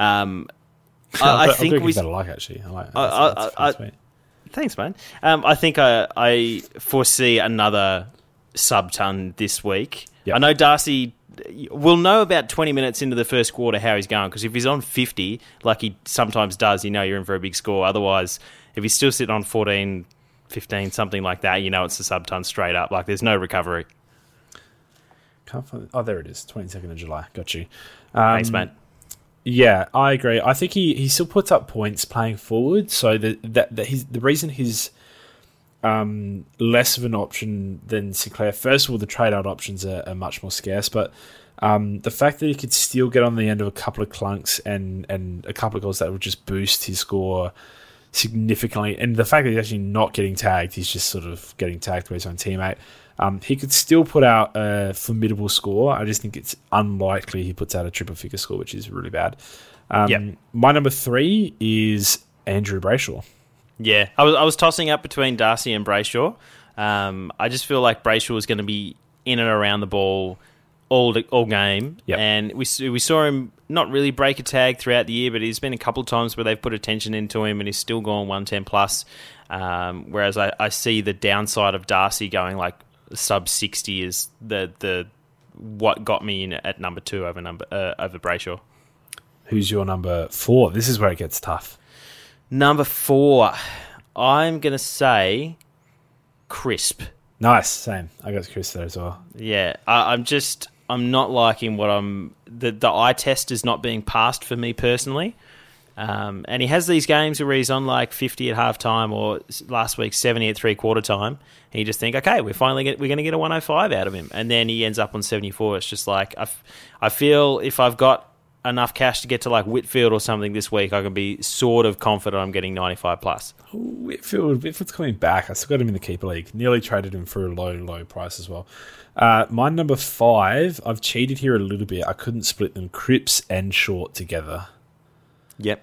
I think we better like actually. I like that's sweet. Thanks, man. I think I foresee another sub-ton this week. Yep. I know Darcy will know about 20 minutes into the first quarter how he's going because if he's on 50, like he sometimes does, you're in for a big score. Otherwise, if he's still sitting on 14, 15, something like that, it's a sub-ton straight up. Like there's no recovery. Can't find it. Oh, there it is. 22nd of July. Got you. Thanks, mate. Yeah, I agree. I think he still puts up points playing forward. So the reason he's less of an option than Sinclair. First of all, the trade-out options are much more scarce, but the fact that he could still get on the end of a couple of clunks and a couple of goals that would just boost his score significantly, and the fact that he's actually not getting tagged, he's just sort of getting tagged by his own teammate. He could still put out a formidable score. I just think it's unlikely he puts out a triple-figure score, which is really bad. My number three is Andrew Brayshaw. Yeah, I was tossing up between Darcy and Brayshaw. I just feel like Brayshaw is going to be in and around the ball all game. Yep. And we saw him not really break a tag throughout the year, but there's been a couple of times where they've put attention into him and he's still gone 110 plus. Whereas I see the downside of Darcy going like sub 60 is the what got me in at number two over Brayshaw. Who's your number four? This is where it gets tough. Number four, I'm going to say Crisp. Nice, same. I got Crisp there as well. Yeah, I'm not liking the eye test is not being passed for me personally. And he has these games where he's on like 50 at halftime or last week 70 at three-quarter time. And you just think, okay, we're going to get a 105 out of him. And then he ends up on 74. It's just like, I feel if I've got enough cash to get to like Whitfield or something this week, I can be sort of confident I'm getting 95 plus. Whitfield's coming back. I still got him in the keeper league. Nearly traded him for a low price as well. My number five, I've cheated here a little bit. I couldn't split them Cripps and Short together. Yep.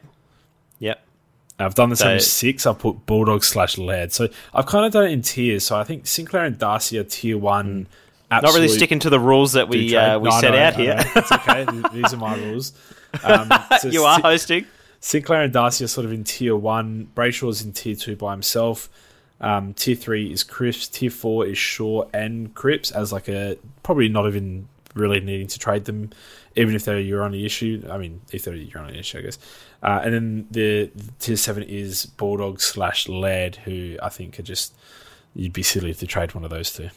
I've done the same 6. I've put Bulldog / Laird. So I've kind of done it in tiers. So I think Sinclair and Darcy are tier 1. Not really sticking to the rules that we set out here. It's okay. These are my rules. So you are hosting. Sinclair and Darcy are sort of in tier 1. Brayshaw's in tier 2 by himself. Tier 3 is Cripps. Tier 4 is Shaw and Cripps as like probably not even really needing to trade them, even if they're your only issue. I mean, if they're your only issue, I guess. And then the tier 7 is Bulldog / Laird, who I think are just, you'd be silly if you trade one of those two.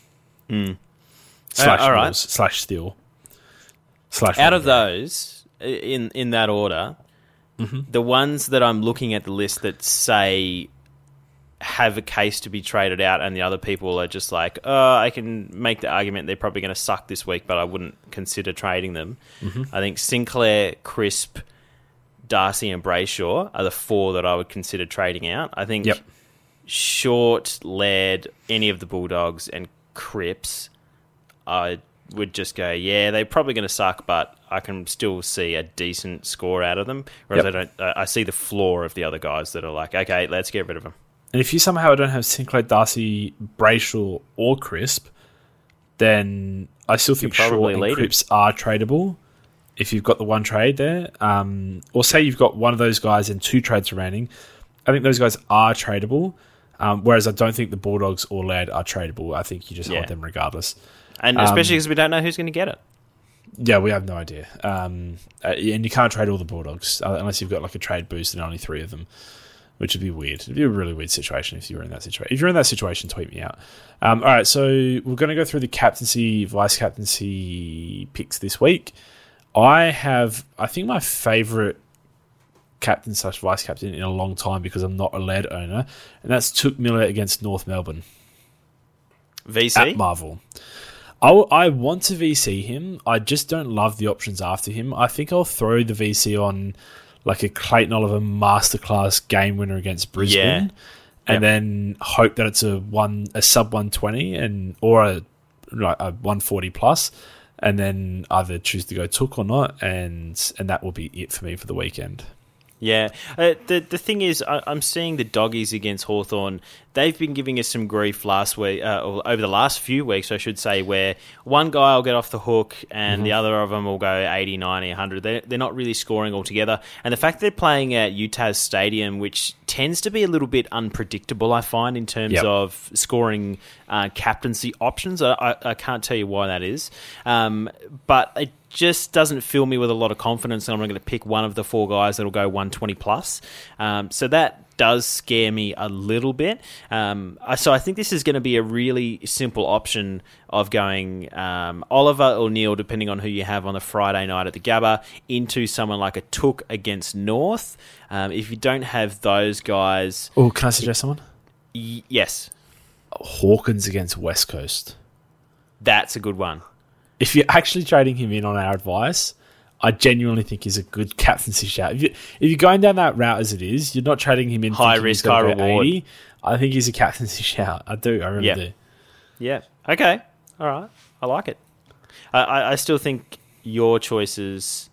/ Steal. Out of those, in that order, the ones that I'm looking at the list that say have a case to be traded out and the other people are just like, I can make the argument they're probably going to suck this week, but I wouldn't consider trading them. I think Sinclair, Crisp, Darcy and Brayshaw are the 4 that I would consider trading out. I think Short, Laird, any of the Bulldogs and Cripps, I would just go, yeah, they're probably going to suck, but I can still see a decent score out of them. Whereas I see the floor of the other guys that are like, okay, let's get rid of them. And if you somehow don't have Sinclair, Darcy, Brayshaw, or Crisp, then I still think Shaw and Cripps are tradable if you've got the one trade there. Or say you've got one of those guys and 2 trades remaining. I think those guys are tradable, whereas I don't think the Bulldogs or Laird are tradable. I think you just hold them regardless. And especially because we don't know who's going to get it. Yeah, we have no idea. And you can't trade all the Bulldogs unless you've got like a trade boost and only 3 of them, which would be weird. It'd be a really weird situation if you were in that situation. If you're in that situation, tweet me out. All right, so we're going to go through the captaincy, vice-captaincy picks this week. I think my favourite captain / vice-captain in a long time, because I'm not a lead owner, and that's Touk Miller against North Melbourne. VC? At Marvel. I want to VC him. I just don't love the options after him. I think I'll throw the VC on like a Clayton Oliver masterclass game winner against Brisbane, and then hope that it's a sub 120 or a 140 plus, and then either choose to go Touk or not, and that will be it for me for the weekend. Yeah. The thing is, I'm seeing the doggies against Hawthorn. They've been giving us some grief last week, or over the last few weeks, I should say, where one guy will get off the hook and the other of them will go 80, 90, 100. They're not really scoring altogether. And the fact they're playing at Utah's Stadium, which tends to be a little bit unpredictable, I find, in terms of scoring captaincy options. I can't tell you why that is. But it just doesn't fill me with a lot of confidence that I'm going to pick one of the 4 guys that'll go 120 plus. So that does scare me a little bit. So I think this is going to be a really simple option of going Oliver or Neil, depending on who you have on the Friday night at the Gabba, into someone like a Touk against North. If you don't have those guys... Oh, can I suggest someone? Yes. Hawkins against West Coast. That's a good one. If you're actually trading him in on our advice, I genuinely think he's a good captaincy shout. If you're going down that route as it is, you're not trading him in high risk, high reward. 80. I think he's a captaincy shout. I really do. Yeah. Okay. All right. I like it. I still think your choices...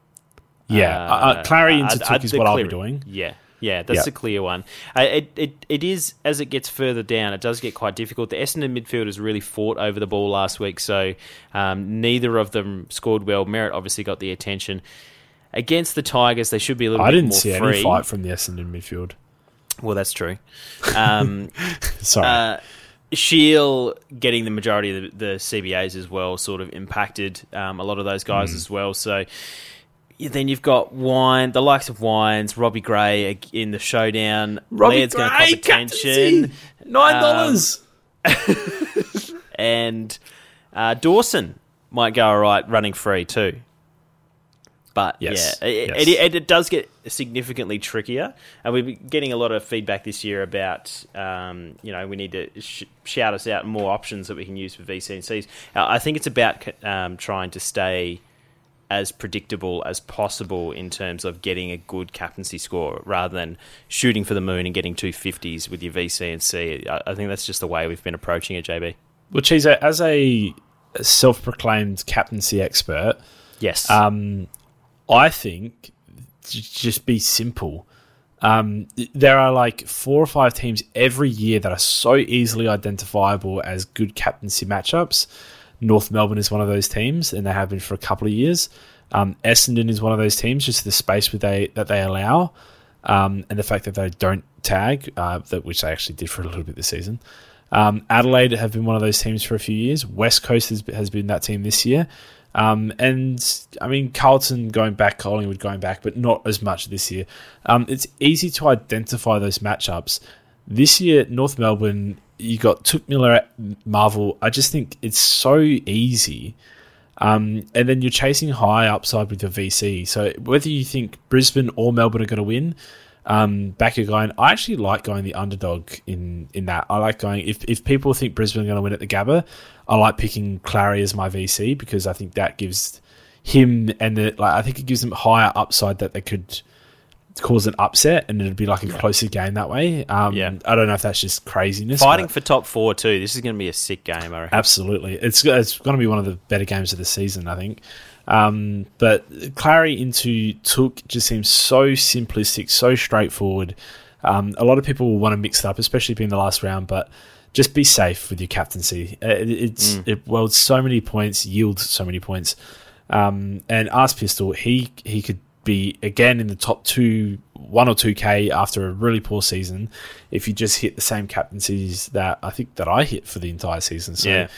Clary into Touk is what I'll be doing. Yeah, that's a clear one. It is, as it gets further down, it does get quite difficult. The Essendon midfielders really fought over the ball last week, so neither of them scored well. Merritt obviously got the attention. Against the Tigers, they should be a little bit more free. I didn't see any fight from the Essendon midfield. Well, that's true. Sorry. Shield getting the majority of the CBAs as well sort of impacted a lot of those guys as well, so... Then you've got the likes of Wines, Robbie Gray in the showdown. Laird's going to cop attention. $9. And Dawson might go all right running free too. But it does get significantly trickier. And we've been getting a lot of feedback this year about, we need to shout us out more options that we can use for VCNCs. I think it's about trying to stay as predictable as possible in terms of getting a good captaincy score rather than shooting for the moon and getting 250s with your VC&C. I think that's just the way we've been approaching it, JB. Well, Cheese, as a self-proclaimed captaincy expert, yes, I think just be simple. There are like 4 or 5 teams every year that are so easily identifiable as good captaincy matchups. North Melbourne is one of those teams, and they have been for a couple of years. Essendon is one of those teams, just the space that they allow, and the fact that they don't tag, which they actually did for a little bit this season. Adelaide have been one of those teams for a few years. West Coast has been that team this year. And, I mean, Carlton going back, Collingwood going back, but not as much this year. It's easy to identify those matchups. This year, North Melbourne... You got Touk Miller at Marvel. I just think it's so easy. And then you're chasing high upside with your VC. So whether you think Brisbane or Melbourne are going to win, back you're going, I actually like going the underdog in that. I like going, if people think Brisbane are going to win at the Gabba, I like picking Clary as my VC because I think that gives him I think it gives them higher upside that they could cause an upset and it'd be like a closer game that way. I don't know if that's just craziness. Fighting for top 4 too. This is going to be a sick game, I reckon. Absolutely. It's going to be one of the better games of the season, I think. But Clary into Touk just seems so simplistic, so straightforward. A lot of people will want to mix it up, especially being the last round, but just be safe with your captaincy. It welds so many points, yields so many points. And Ars Pistol, he could be again in the top 1 or 2K after a really poor season if you just hit the same captaincies that I think that I hit for the entire season. So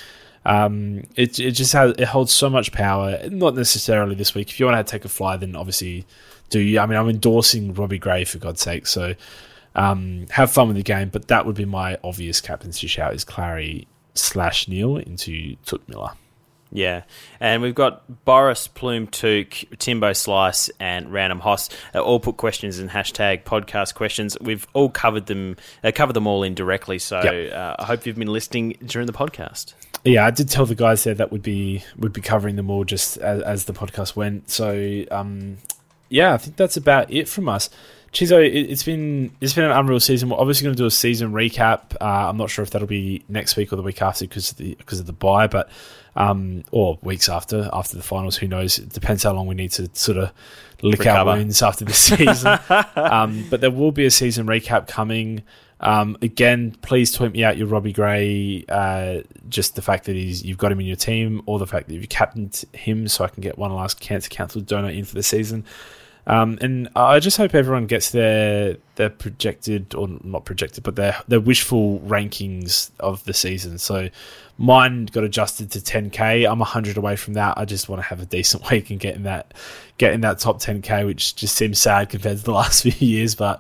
It holds so much power. Not necessarily this week. If you want to take a fly, then obviously do you. I mean, I'm endorsing Robbie Gray for God's sake. So have fun with the game. But that would be my obvious captaincy shout: is Clary/Neil into Touk Miller. Yeah, and we've got Boris, Plume Touk, Timbo Slice, and Random Hoss. All put questions in hashtag podcast questions. We've all covered them all indirectly. So I hope you've been listening during the podcast. Yeah, I did tell the guys there that would be covering them all just as the podcast went. So I think that's about it from us. Chizo, it's been an unreal season. We're obviously going to do a season recap. I'm not sure if that'll be next week or the week after because of the bye, but or weeks after the finals. Who knows? It depends how long we need to sort of lick our wounds after this season. But there will be a season recap coming. Again, please tweet me out your Robbie Gray. Just the fact that you've got him in your team, or the fact that you've captained him, so I can get one last Cancer Council donut in for the season. And I just hope everyone gets their projected, or not projected, but their wishful rankings of the season. So mine got adjusted to 10K. I'm 100 away from that. I just want to have a decent week and get in that top 10K, which just seems sad compared to the last few years. But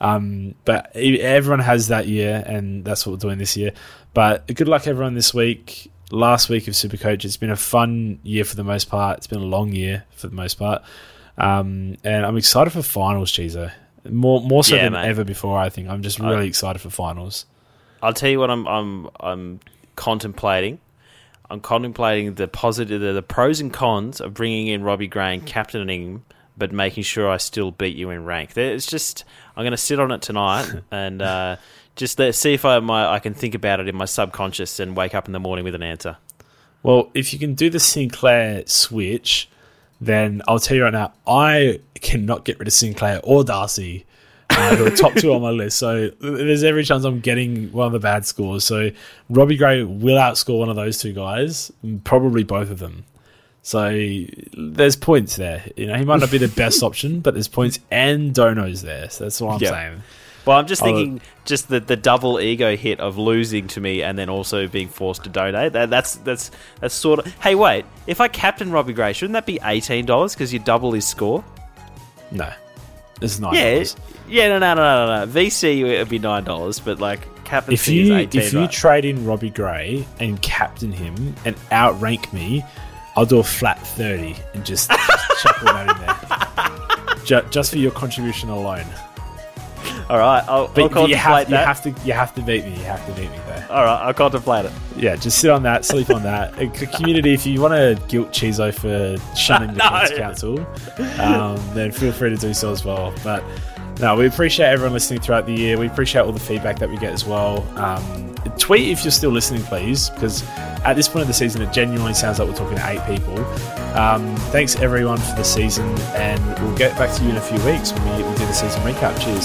everyone has that year, and that's what we're doing this year. But good luck everyone this week. Last week of Supercoach. It's been a fun year for the most part. It's been a long year for the most part. And I'm excited for finals, Chizo. More so than ever before, I think. I'm just really excited for finals. I'll tell you what I'm contemplating. I'm contemplating the pros and cons of bringing in Robbie Gray and captaining him, but making sure I still beat you in rank. It's just, I'm going to sit on it tonight and just see if I can think about it in my subconscious and wake up in the morning with an answer. Well, if you can do the Sinclair switch, then I'll tell you right now, I cannot get rid of Sinclair or Darcy. Who are the top two on my list. So there's every chance I'm getting one of the bad scores. So Robbie Gray will outscore one of those two guys, probably both of them. So there's points there. He might not be the best option, but there's points and donos there. So that's what I'm saying. Well, I'm just thinking just the double ego hit of losing to me and then also being forced to donate. That's sort of... Hey, wait. If I captain Robbie Gray, shouldn't that be $18 because you double his score? No. It's $9. Yeah, no. VC, it would be $9, but captaincy is $18. If you trade in Robbie Gray and captain him and outrank me, I'll do a flat 30 and just chuckle that in there. Just for your contribution alone. All right, I'll contemplate that. You have to beat me. You have to beat me there. All right, I'll contemplate it. Yeah, just sit on that, sleep on that. Community, if you want to guilt Chizo for shunning the Cancer Council, then feel free to do so as well. But no, we appreciate everyone listening throughout the year. We appreciate all the feedback that we get as well. Tweet if you're still listening, please, because at this point of the season, it genuinely sounds like we're talking to 8 people. Thanks everyone for the season, and we'll get back to you in a few weeks when we do the season recap. Cheers.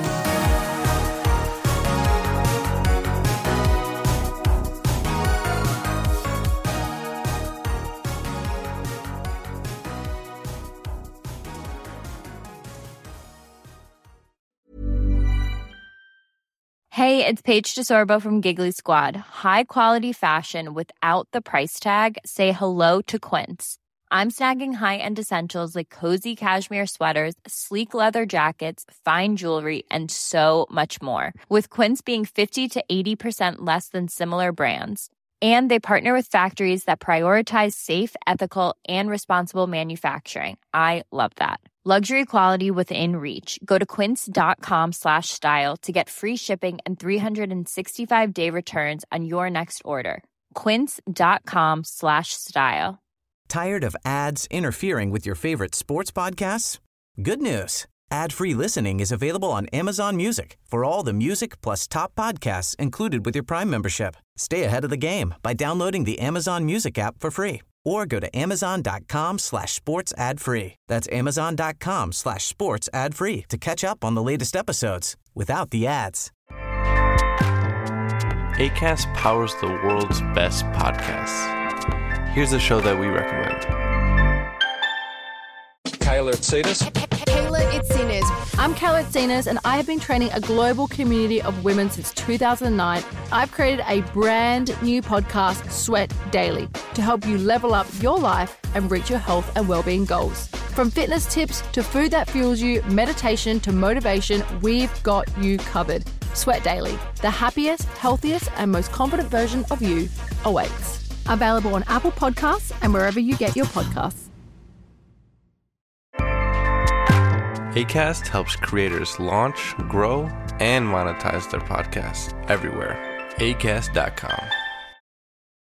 Hey, it's Paige DeSorbo from Giggly Squad. High quality fashion without the price tag. Say hello to Quince. I'm snagging high-end essentials like cozy cashmere sweaters, sleek leather jackets, fine jewelry, and so much more. With Quince being 50 to 80% less than similar brands. And they partner with factories that prioritize safe, ethical, and responsible manufacturing. I love that. Luxury quality within reach. Go to quince.com/style to get free shipping and 365-day returns on your next order. Quince.com/style. Tired of ads interfering with your favorite sports podcasts? Good news. Ad-free listening is available on Amazon Music for all the music plus top podcasts included with your Prime membership. Stay ahead of the game by downloading the Amazon Music app for free or go to amazon.com/sports ad free. That's amazon.com/sports ad free to catch up on the latest episodes without the ads. Acast powers the world's best podcasts. Here's a show that we recommend. Kayla Tsitas. Kayla Kayla Itsinas. I'm Kayla Itsinas, and I have been training a global community of women since 2009. I've created a brand new podcast, Sweat Daily, to help you level up your life and reach your health and well-being goals. From fitness tips to food that fuels you, meditation to motivation, we've got you covered. Sweat Daily, the happiest, healthiest, and most confident version of you awaits. Available on Apple Podcasts and wherever you get your podcasts. Acast helps creators launch, grow, and monetize their podcasts everywhere. Acast.com.